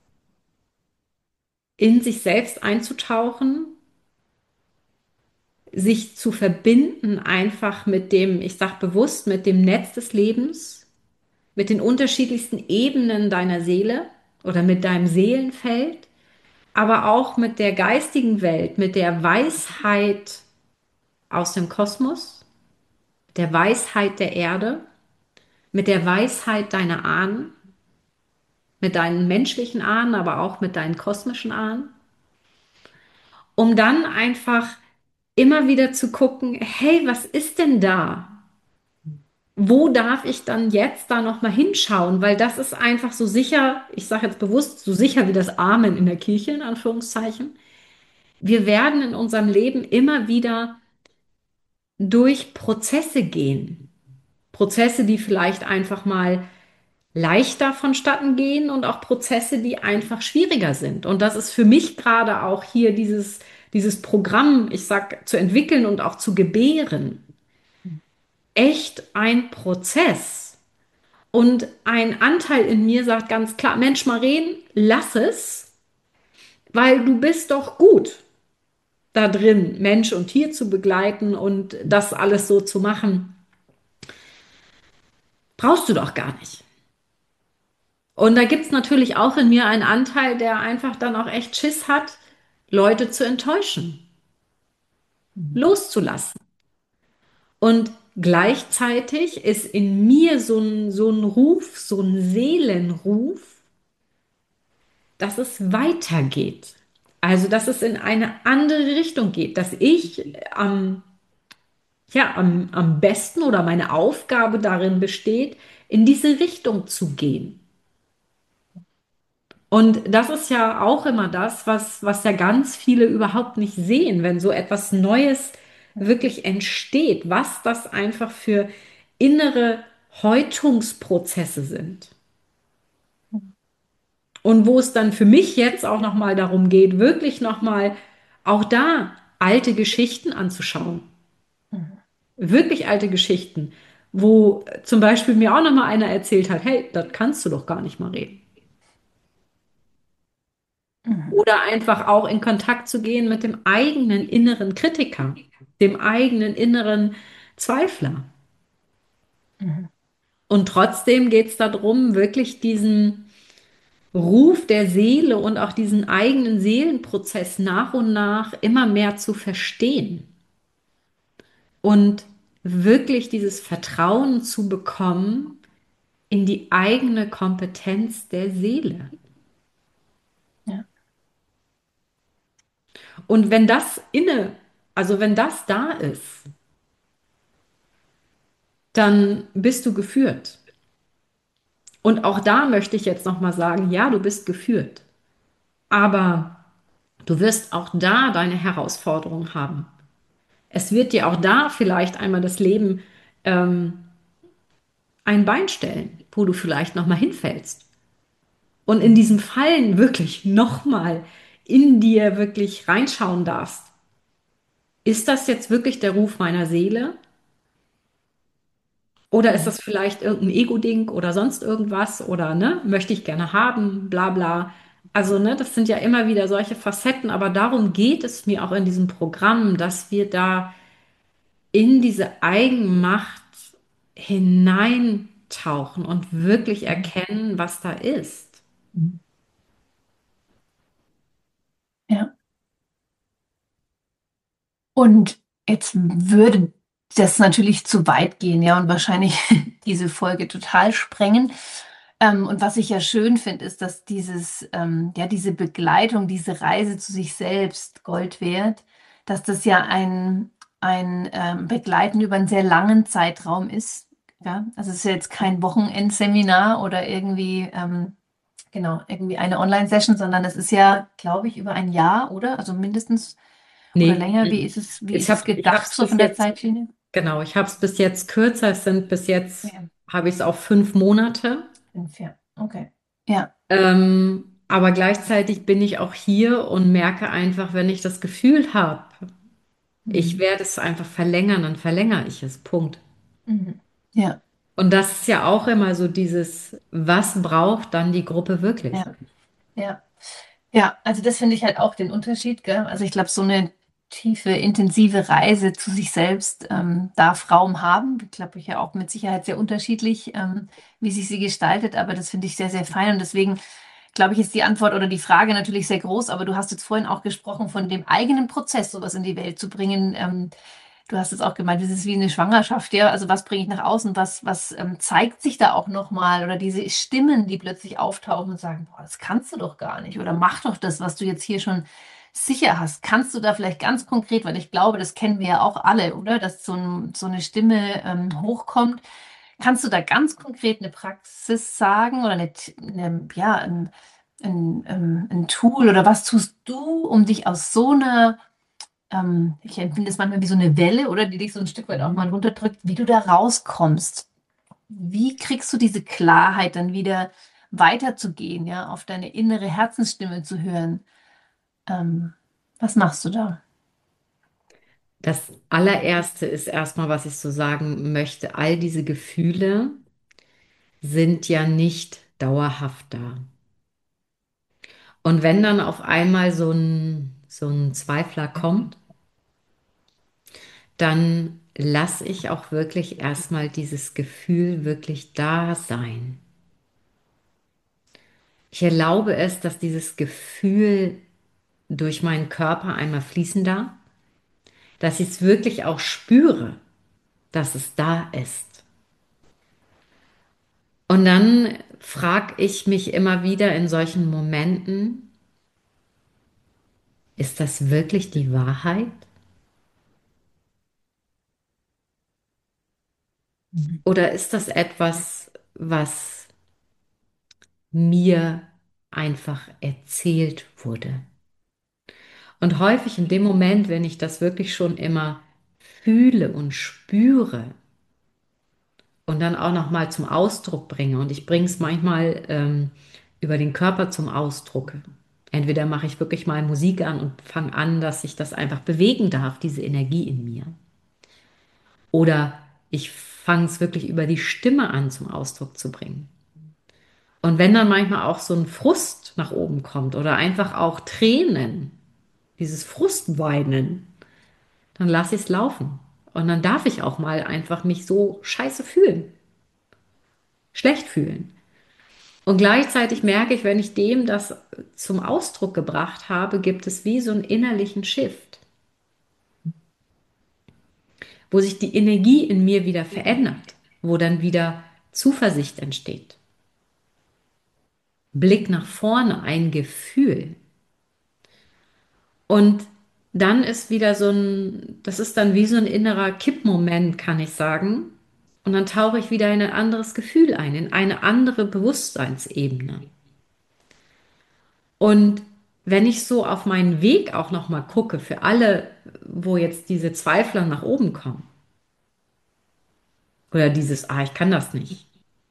S1: in sich selbst einzutauchen, sich zu verbinden einfach mit dem, ich sag bewusst, mit dem Netz des Lebens, mit den unterschiedlichsten Ebenen deiner Seele oder mit deinem Seelenfeld, aber auch mit der geistigen Welt, mit der Weisheit aus dem Kosmos, der Weisheit der Erde, mit der Weisheit deiner Ahnen, mit deinen menschlichen Ahnen, aber auch mit deinen kosmischen Ahnen, um dann einfach immer wieder zu gucken, hey, was ist denn da? Wo darf ich dann jetzt da noch mal hinschauen? Weil das ist einfach so sicher, ich sage jetzt bewusst, so sicher wie das Amen in der Kirche, in Anführungszeichen. Wir werden in unserem Leben immer wieder durch Prozesse gehen. Prozesse, die vielleicht einfach mal leichter vonstatten gehen und auch Prozesse, die einfach schwieriger sind. Und das ist für mich gerade auch hier dieses, dieses Programm, ich sag, zu entwickeln und auch zu gebären, echt ein Prozess. Und ein Anteil in mir sagt ganz klar, Mensch, Maren, lass es, weil du bist doch gut da drin, Mensch und Tier zu begleiten und das alles so zu machen. Brauchst du doch gar nicht. Und da gibt es natürlich auch in mir einen Anteil, der einfach dann auch echt Schiss hat, Leute zu enttäuschen, loszulassen. Und gleichzeitig ist in mir so ein, so ein Ruf, so ein Seelenruf, dass es weitergeht. Also, dass es in eine andere Richtung geht, dass ich am, ja, am, am besten oder meine Aufgabe darin besteht, in diese Richtung zu gehen. Und das ist ja auch immer das, was, was ja ganz viele überhaupt nicht sehen, wenn so etwas Neues wirklich entsteht, was das einfach für innere Häutungsprozesse sind. Und wo es dann für mich jetzt auch nochmal darum geht, wirklich nochmal auch da alte Geschichten anzuschauen. Wirklich alte Geschichten, wo zum Beispiel mir auch nochmal einer erzählt hat, hey, das kannst du doch gar nicht mal reden.
S2: Mhm.
S1: Oder einfach auch in Kontakt zu gehen mit dem eigenen inneren Kritiker, dem eigenen inneren Zweifler.
S2: Mhm.
S1: Und trotzdem geht es darum, wirklich diesen Ruf der Seele und auch diesen eigenen Seelenprozess nach und nach immer mehr zu verstehen und wirklich dieses Vertrauen zu bekommen in die eigene Kompetenz der Seele.
S2: Ja.
S1: Und wenn das inne, also wenn das da ist, dann bist du geführt. Und auch da möchte ich jetzt noch mal sagen, ja, du bist geführt, aber du wirst auch da deine Herausforderungen haben. Es wird dir auch da vielleicht einmal das Leben ähm, ein Bein stellen, wo du vielleicht noch mal hinfällst. Und in diesem Fallen wirklich noch mal in dir wirklich reinschauen darfst. Ist das jetzt wirklich der Ruf meiner Seele? Oder ist
S2: Mhm.
S1: das vielleicht irgendein Ego-Ding oder sonst irgendwas oder ne, möchte ich gerne haben, bla bla. Also ne, das sind ja immer wieder solche Facetten, aber darum geht es mir auch in diesem Programm, dass wir da in diese Eigenmacht hineintauchen und wirklich
S2: Mhm.
S1: erkennen, was da ist.
S2: Mhm. Ja. Und jetzt würde das natürlich zu weit gehen, ja, und wahrscheinlich diese Folge total sprengen. Ähm, und was ich ja schön finde, ist, dass dieses, ähm, ja, diese Begleitung, diese Reise zu sich selbst Gold wert, dass das ja ein, ein ähm, Begleiten über einen sehr langen Zeitraum ist. Ja, also es ist ja jetzt kein Wochenendseminar oder irgendwie, ähm, genau, irgendwie eine Online-Session, sondern es ist ja, glaube ich, über ein Jahr, oder? Also mindestens oder
S1: Nee,
S2: länger. Wie ist es, wie
S1: ich
S2: ist es
S1: habe ich
S2: gedacht,
S1: hab's
S2: so
S1: bis
S2: von der
S1: jetzt,
S2: Zeitschiene?
S1: genau, ich habe es bis jetzt kürzer, es sind bis jetzt,
S2: Ja,
S1: habe ich es auf fünf Monate.
S2: fünf, ja. Okay. Ja.
S1: Ähm, aber gleichzeitig bin ich auch hier und merke einfach, wenn ich das Gefühl habe, ich
S2: Mhm.
S1: werde es einfach verlängern, dann verlängere ich es. Punkt.
S2: Mhm. Ja,
S1: Und das ist ja auch immer so dieses, was braucht dann die Gruppe wirklich?
S2: ja, ja. Ja, also das finde ich halt auch den Unterschied, gell? Also ich glaube, so eine tiefe, intensive Reise zu sich selbst ähm, darf Raum haben. Ich glaube, ich ja auch mit Sicherheit sehr unterschiedlich, ähm, wie sich sie gestaltet, aber das finde ich sehr, sehr fein und deswegen glaube ich, ist die Antwort oder die Frage natürlich sehr groß, aber du hast jetzt vorhin auch gesprochen von dem eigenen Prozess, sowas in die Welt zu bringen. Ähm, du hast jetzt auch gemeint, das ist wie eine Schwangerschaft, ja. Also was bringe ich nach außen? Was, was ähm, zeigt sich da auch nochmal? Oder diese Stimmen, die plötzlich auftauchen und sagen, boah, das kannst du doch gar nicht. Oder mach doch das, was du jetzt hier schon sicher hast. Kannst du da vielleicht ganz konkret, weil ich glaube, das kennen wir ja auch alle, oder? Dass so, ein, so eine Stimme ähm, hochkommt. Kannst du da ganz konkret eine Praxis sagen oder eine, eine, ja, ein, ein, ähm, ein Tool oder was tust du, um dich aus so einer, ähm, ich empfinde es manchmal wie so eine Welle, oder die dich so ein Stück weit auch mal runterdrückt, wie du da rauskommst? Wie kriegst du diese Klarheit dann wieder weiterzugehen, ja, auf deine innere Herzensstimme zu hören? Ähm, was machst du da?
S1: Das allererste ist erstmal, was ich so sagen möchte, all diese Gefühle sind ja nicht dauerhaft da. Und wenn dann auf einmal so ein, so ein Zweifler kommt, dann lasse ich auch wirklich erstmal dieses Gefühl wirklich da sein. Ich erlaube es, dass dieses Gefühl durch meinen Körper einmal fließen darf, dass ich es wirklich auch spüre, dass es da ist. Und dann frage ich mich immer wieder in solchen Momenten, ist das wirklich die Wahrheit?
S2: Mhm.
S1: Oder ist das etwas, was mir einfach erzählt wurde? Und häufig in dem Moment, wenn ich das wirklich schon immer fühle und spüre und dann auch noch mal zum Ausdruck bringe, und ich bringe es manchmal ähm, über den Körper zum Ausdruck. Entweder mache ich wirklich mal Musik an und fange an, dass ich das einfach bewegen darf, diese Energie in mir. Oder ich fange es wirklich über die Stimme an zum Ausdruck zu bringen. Und wenn dann manchmal auch so ein Frust nach oben kommt oder einfach auch Tränen, dieses Frustweinen, dann lasse ich es laufen. Und dann darf ich auch mal einfach mich so scheiße fühlen, schlecht fühlen. Und gleichzeitig merke ich, wenn ich dem das zum Ausdruck gebracht habe, gibt es wie so einen innerlichen Shift, wo sich die Energie in mir wieder verändert, wo dann wieder Zuversicht entsteht. Blick nach vorne, ein Gefühl. Und dann ist wieder so ein, das ist dann wie so ein innerer Kippmoment, kann ich sagen. Und dann tauche ich wieder in ein anderes Gefühl ein, in eine andere Bewusstseinsebene. Und wenn ich so auf meinen Weg auch nochmal gucke, für alle, wo jetzt diese Zweifler nach oben kommen, oder dieses, ah, ich kann das nicht.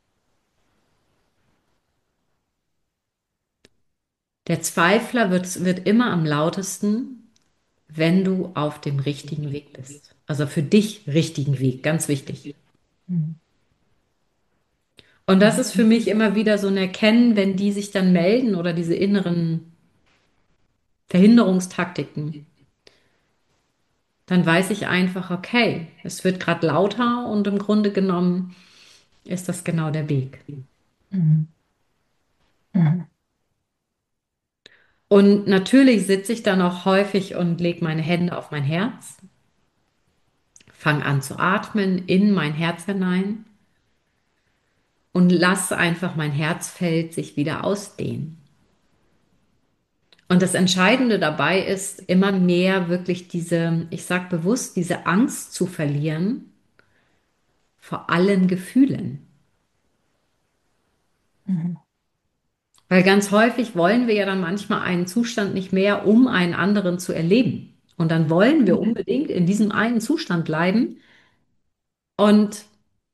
S1: Der Zweifler wird, wird immer am lautesten, wenn du auf dem richtigen Weg bist. Also für dich richtigen Weg, ganz wichtig.
S2: Mhm.
S1: Und das ist für mich immer wieder so ein Erkennen, wenn die sich dann melden oder diese inneren Verhinderungstaktiken, dann weiß ich einfach, okay, es wird gerade lauter und im Grunde genommen ist das genau der Weg.
S2: Mhm. Mhm.
S1: Und natürlich sitze ich dann auch häufig und lege meine Hände auf mein Herz, fange an zu atmen in mein Herz hinein und lasse einfach mein Herzfeld sich wieder ausdehnen. Und das Entscheidende dabei ist, immer mehr wirklich diese, ich sage bewusst, diese Angst zu verlieren vor allen Gefühlen.
S2: Mhm.
S1: Weil ganz häufig wollen wir ja dann manchmal einen Zustand nicht mehr, um einen anderen zu erleben. Und dann wollen wir unbedingt in diesem einen Zustand bleiben. Und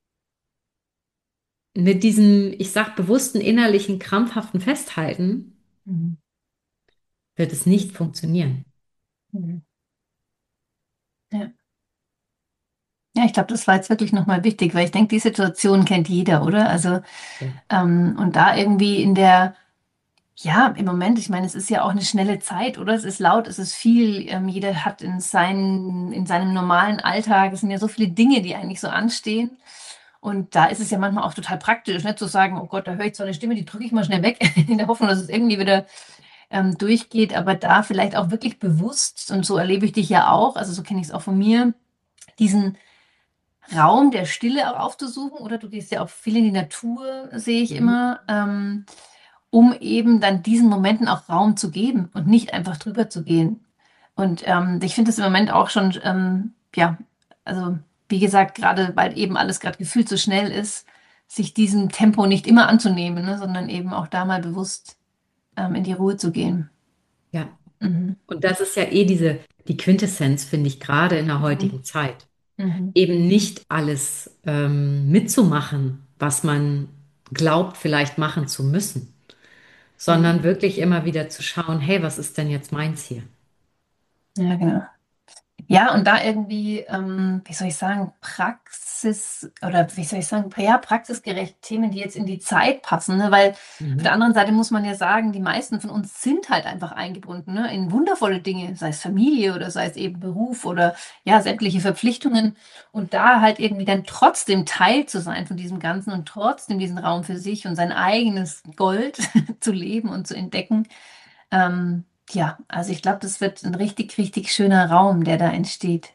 S1: mit diesem, ich sage bewussten innerlichen, krampfhaften Festhalten
S2: Mhm.
S1: wird es nicht funktionieren.
S2: Mhm. Ja. Ja, ich glaube, das war jetzt wirklich nochmal wichtig, weil ich denke, die Situation kennt jeder, oder? Also,
S1: Ja.
S2: ähm, und da irgendwie in der Ja, im Moment, ich meine, es ist ja auch eine schnelle Zeit, oder? Es ist laut, es ist viel, ähm, jeder hat in seinen, in seinem normalen Alltag, es sind ja so viele Dinge, die eigentlich so anstehen. Und da ist es ja manchmal auch total praktisch, ne, zu sagen, oh Gott, da höre ich so eine Stimme, die drücke ich mal schnell weg, in der Hoffnung, dass es irgendwie wieder ähm, durchgeht. Aber da vielleicht auch wirklich bewusst, und so erlebe ich dich ja auch, also so kenne ich es auch von mir, diesen Raum der Stille auch aufzusuchen, oder du gehst ja auch viel in die Natur, sehe ich
S1: Mhm.
S2: immer. Ähm, um eben dann diesen Momenten auch Raum zu geben und nicht einfach drüber zu gehen. Und ähm, ich finde das im Moment auch schon, ähm, ja, also wie gesagt, gerade weil eben alles gerade gefühlt so schnell ist, sich diesem Tempo nicht immer anzunehmen, ne, sondern eben auch da mal bewusst ähm, in die Ruhe zu gehen.
S1: Ja,
S2: Mhm.
S1: und das ist ja eh diese, die Quintessenz, finde ich, gerade in der
S2: Mhm.
S1: heutigen Zeit.
S2: Mhm.
S1: Eben nicht alles ähm, mitzumachen, was man glaubt, vielleicht machen zu müssen,
S2: Mhm.
S1: sondern wirklich immer wieder zu schauen, hey, was ist denn jetzt meins hier?
S2: Ja, genau. Ja, und da irgendwie, ähm, wie soll ich sagen, Praxis oder wie soll ich sagen, ja, praxisgerechte Themen, die jetzt in die Zeit passen, ne? Weil auf der
S1: Mhm.
S2: anderen Seite muss man ja sagen, die meisten von uns sind halt einfach eingebunden, ne? In wundervolle Dinge, sei es Familie oder sei es eben Beruf oder ja, sämtliche Verpflichtungen. Und da halt irgendwie dann trotzdem Teil zu sein von diesem Ganzen und trotzdem diesen Raum für sich und sein eigenes Gold zu leben und zu entdecken. Ähm, ja, also ich glaube, das wird ein richtig, richtig schöner Raum, der da entsteht.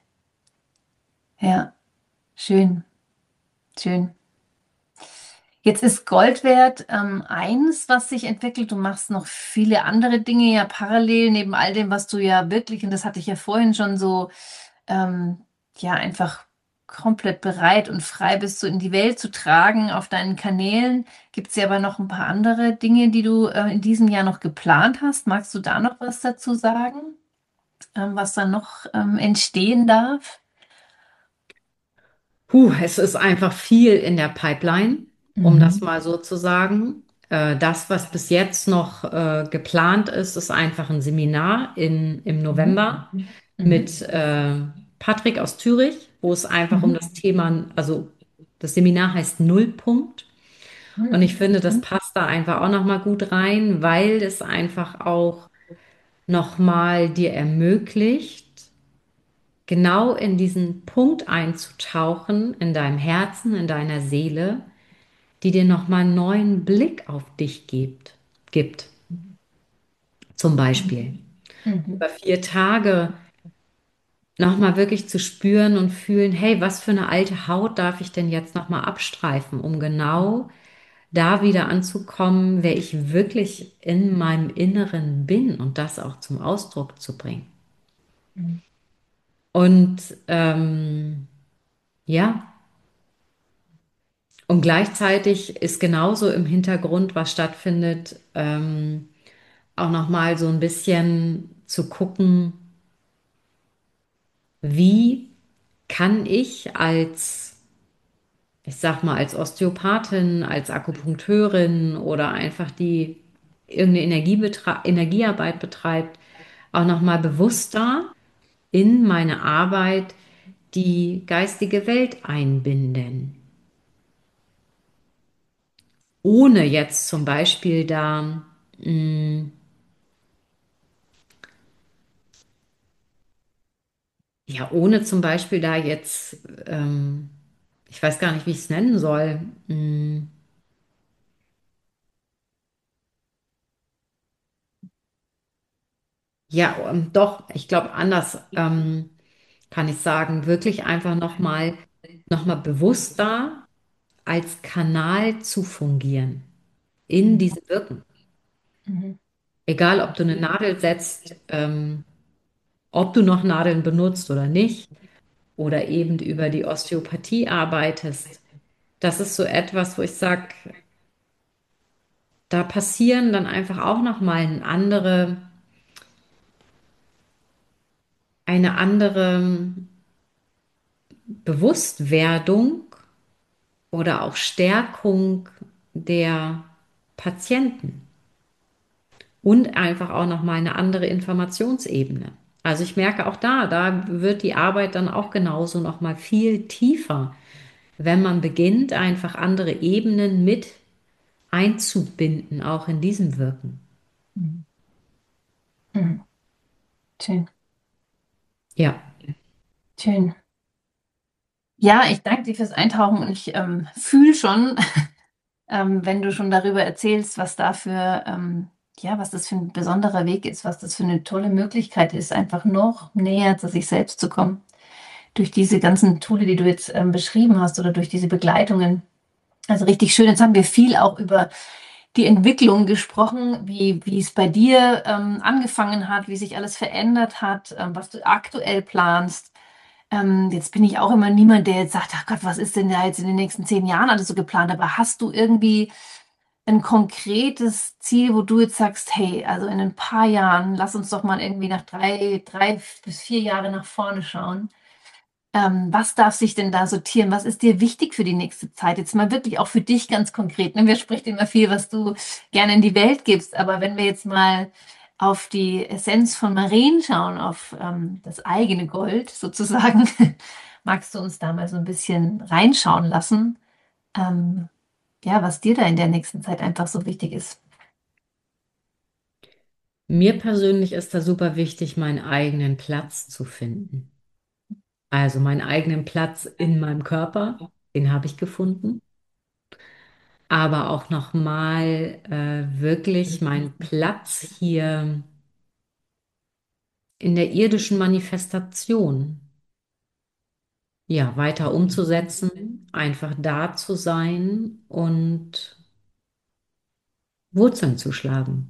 S2: Ja, schön, schön. Jetzt ist Goldwert ähm, eins, was sich entwickelt. Du machst noch viele andere Dinge ja parallel, neben all dem, was du ja wirklich, und das hatte ich ja vorhin schon so, ähm, ja, einfach komplett bereit und frei bist, so in die Welt zu tragen auf deinen Kanälen. Gibt es ja aber noch ein paar andere Dinge, die du äh, in diesem Jahr noch geplant hast. Magst du da noch was dazu sagen, ähm, was dann noch ähm, entstehen darf?
S1: Puh, es ist einfach viel in der Pipeline, um das
S2: Mhm.
S1: mal so zu sagen. Äh, das, was bis jetzt noch äh, geplant ist, ist einfach ein Seminar in, im
S2: Mhm.
S1: November
S2: Mhm.
S1: mit äh, Patrick aus Zürich, wo es einfach um
S2: Mhm.
S1: das Thema, also das Seminar heißt Nullpunkt. Und
S2: Mhm.
S1: ich finde, das passt da einfach auch nochmal gut rein, weil es einfach auch nochmal dir ermöglicht, genau in diesen Punkt einzutauchen, in deinem Herzen, in deiner Seele, die dir nochmal einen neuen Blick auf dich gibt. Gibt. Zum Beispiel
S2: Mhm.
S1: über vier Tage nochmal wirklich zu spüren und fühlen, hey, was für eine alte Haut darf ich denn jetzt nochmal abstreifen, um genau da wieder anzukommen, wer ich wirklich in meinem Inneren bin und das auch zum Ausdruck zu bringen.
S2: Mhm.
S1: Und ähm, ja, und gleichzeitig ist genauso im Hintergrund, was stattfindet, ähm, auch nochmal so ein bisschen zu gucken, wie kann ich als, ich sag mal, als Osteopathin, als Akupunkteurin oder einfach die irgendeine Energiebetra Energiearbeit betreibt, auch nochmal bewusster in meine Arbeit die geistige Welt einbinden. Ohne jetzt zum Beispiel da mh, ja, ohne zum Beispiel da jetzt, ähm, ich weiß gar nicht, wie ich es nennen soll. Mm, ja, ähm, doch, ich glaube, anders ähm, kann ich sagen, wirklich einfach nochmal noch mal bewusster als Kanal zu fungieren in
S2: Mhm.
S1: diesem Wirken.
S2: Mhm.
S1: Egal, ob du eine Nadel setzt, ähm, ob du noch Nadeln benutzt oder nicht, oder eben über die Osteopathie arbeitest. Das ist so etwas, wo ich sage, da passieren dann einfach auch nochmal eine andere, eine andere Bewusstwerdung oder auch Stärkung der Patienten und einfach auch nochmal eine andere Informationsebene. Also ich merke auch da, da wird die Arbeit dann auch genauso nochmal viel tiefer, wenn man beginnt, einfach andere Ebenen mit einzubinden, auch in diesem Wirken.
S2: Mhm. Schön,
S1: Ja,
S2: schön. Ja, ich danke dir fürs Eintauchen und ich ähm, fühle schon, ähm, wenn du schon darüber erzählst, was da für, ähm, ja, was das für ein besonderer Weg ist, was das für eine tolle Möglichkeit ist, einfach noch näher zu sich selbst zu kommen. Durch diese ganzen Tools, die du jetzt ähm, beschrieben hast oder durch diese Begleitungen. Also richtig schön. Jetzt haben wir viel auch über die Entwicklung gesprochen, wie, wie es bei dir ähm, angefangen hat, wie sich alles verändert hat, ähm, was du aktuell planst. Ähm, jetzt bin ich auch immer niemand, der jetzt sagt, ach Gott, was ist denn da jetzt in den nächsten zehn Jahren alles so geplant? Aber hast du irgendwie ein konkretes Ziel, wo du jetzt sagst, hey, also in ein paar Jahren, lass uns doch mal irgendwie nach drei, drei bis vier Jahre nach vorne schauen. Ähm, was darf sich denn da sortieren? Was ist dir wichtig für die nächste Zeit? Jetzt mal wirklich auch für dich ganz konkret. Ne? Wir sprechen immer viel, was du gerne in die Welt gibst, aber wenn wir jetzt mal auf die Essenz von Maren schauen, auf ähm, das eigene Gold sozusagen, magst du uns da mal so ein bisschen reinschauen lassen, ähm, ja, was dir da in der nächsten Zeit einfach so wichtig ist?
S1: mir persönlich ist da super wichtig, meinen eigenen Platz zu finden. Also meinen eigenen Platz in meinem Körper, den habe ich gefunden. Aber auch nochmal äh, wirklich meinen Platz hier in der irdischen Manifestation, ja, weiter umzusetzen, einfach da zu sein und Wurzeln zu schlagen.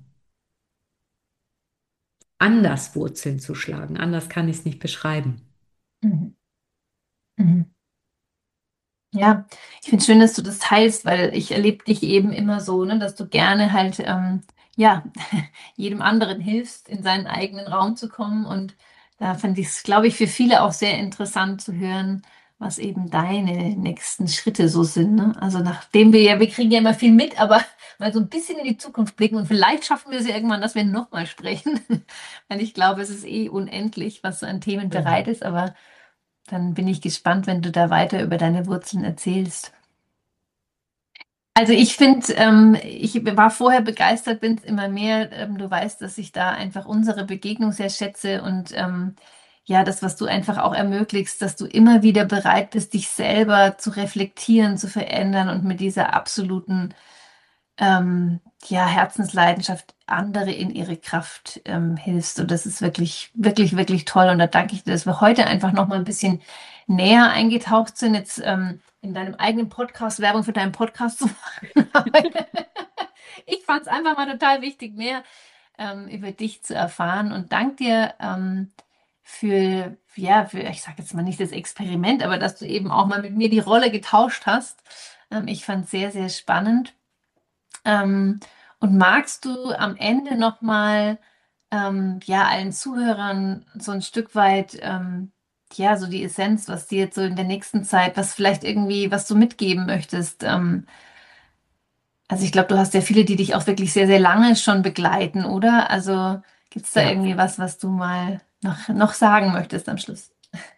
S1: Anders Wurzeln zu schlagen. Anders kann ich es nicht beschreiben.
S2: Mhm. Mhm. Ja, ich finde es schön, dass du das teilst, weil ich erlebe dich eben immer so, ne, dass du gerne halt, ähm, ja, jedem anderen hilfst, in seinen eigenen Raum zu kommen. Und da fand ich es, glaube ich, für viele auch sehr interessant zu hören, was eben deine nächsten Schritte so sind. Ne? Also nachdem wir ja, wir kriegen ja immer viel mit, aber mal so ein bisschen in die Zukunft blicken und vielleicht schaffen wir es ja irgendwann, dass wir nochmal sprechen. Weil ich glaube, es ist eh unendlich, was so an Themen bereit ist, aber dann bin ich gespannt, wenn du da weiter über deine Wurzeln erzählst. Also ich finde, ähm, ich war vorher begeistert, bin es immer mehr. Ähm, du weißt, dass ich da einfach unsere Begegnung sehr schätze und ähm, ja, das, was du einfach auch ermöglichst, dass du immer wieder bereit bist, dich selber zu reflektieren, zu verändern und mit dieser absoluten ähm, ja, Herzensleidenschaft andere in ihre Kraft ähm, hilfst. Und das ist wirklich, wirklich, wirklich toll. Und da danke ich dir, dass wir heute einfach noch mal ein bisschen näher eingetaucht sind, jetzt ähm, in deinem eigenen Podcast Werbung für deinen Podcast zu machen. Aber ich fand es einfach mal total wichtig, mehr ähm, über dich zu erfahren. Und danke dir ähm, für, ja, für, ich sage jetzt mal nicht das Experiment, aber dass du eben auch mal mit mir die Rolle getauscht hast. Ähm, ich fand es sehr, sehr spannend. Ähm, und magst du am Ende nochmal ähm, ja, allen Zuhörern so ein Stück weit ähm, ja, so die Essenz, was dir jetzt so in der nächsten Zeit, was vielleicht irgendwie, was du mitgeben möchtest? Ähm, also ich glaube, du hast ja viele, die dich auch wirklich sehr, sehr lange schon begleiten, oder? Also gibt es da
S1: Ja.
S2: irgendwie was, was du mal noch, noch sagen möchtest am Schluss?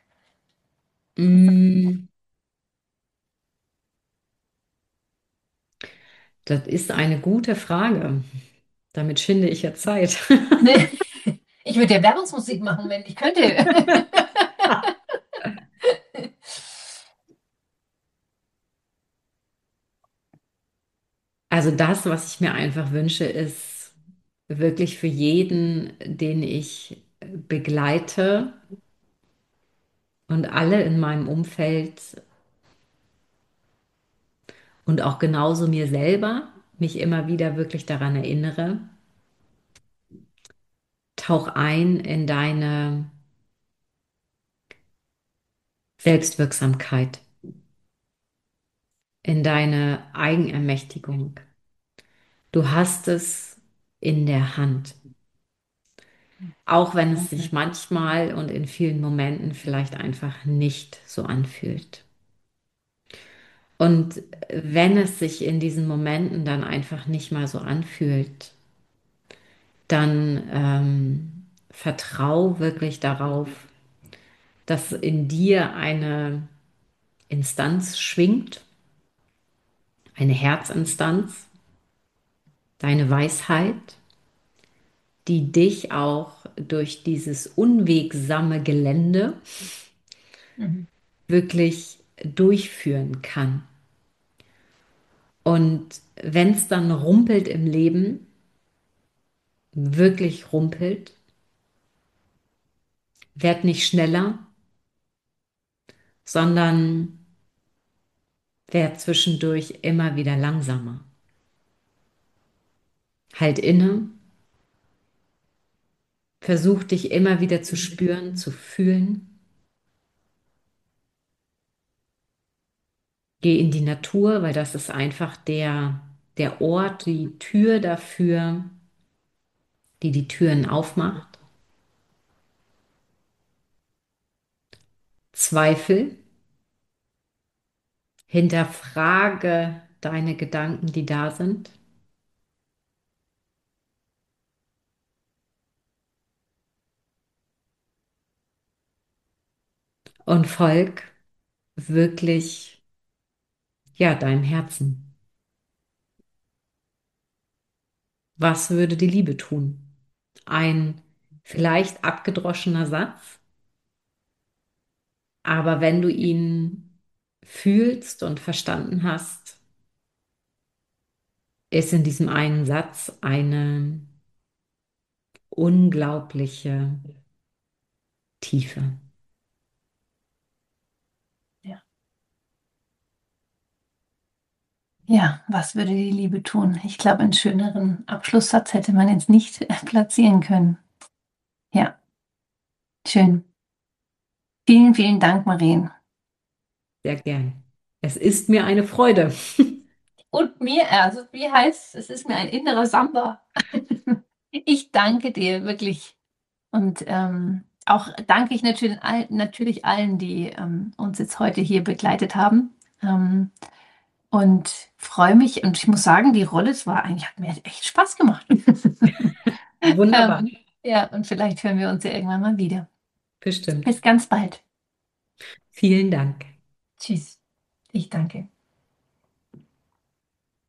S1: Mm, das ist eine gute Frage. Damit schinde ich ja Zeit.
S2: Ne? Ich würde ja Werbungsmusik machen, wenn ich könnte.
S1: Also das, was ich mir einfach wünsche, ist wirklich für jeden, den ich begleite und alle in meinem Umfeld und auch genauso mir selber, mich immer wieder wirklich daran erinnere, tauch ein in deine Selbstwirksamkeit, in deine Eigenermächtigung. Du hast es in der Hand. Auch wenn es sich manchmal und in vielen Momenten vielleicht einfach nicht so anfühlt. Und wenn es sich in diesen Momenten dann einfach nicht mal so anfühlt, dann ähm, vertrau wirklich darauf, dass in dir eine Instanz schwingt, eine Herzinstanz, deine Weisheit, die dich auch durch dieses unwegsame Gelände
S2: Mhm.
S1: wirklich durchführen kann. Und wenn es dann rumpelt im Leben, wirklich rumpelt, werd nicht schneller, sondern werd zwischendurch immer wieder langsamer. Halt inne, versuch dich immer wieder zu spüren, zu fühlen. Geh in die Natur, weil das ist einfach der, der Ort, die Tür dafür, die die Türen aufmacht. Zweifel, hinterfrage deine Gedanken, die da sind. Und folg wirklich, ja, deinem Herzen. Was würde die Liebe tun? Ein vielleicht abgedroschener Satz, aber wenn du ihn fühlst und verstanden hast, ist in diesem einen Satz eine unglaubliche Tiefe.
S2: Ja. Ja, was würde die Liebe tun? Ich glaube, einen schöneren Abschlusssatz hätte man jetzt nicht platzieren können. Ja, schön. Vielen, vielen Dank, Maren.
S1: Sehr gern. Es ist mir eine Freude.
S2: Und mir, also wie heißt es, ist mir ein innerer Samba. Ich danke dir wirklich. Und ähm, auch danke ich natürlich, all, natürlich allen, die ähm, uns jetzt heute hier begleitet haben. Ähm, und freue mich. Und ich muss sagen, die Rolle, es war eigentlich, hat mir echt Spaß gemacht.
S1: Wunderbar.
S2: ähm, ja, und vielleicht hören wir uns ja irgendwann mal wieder.
S1: Bestimmt.
S2: Bis ganz bald.
S1: Vielen Dank.
S2: Tschüss. Ich danke.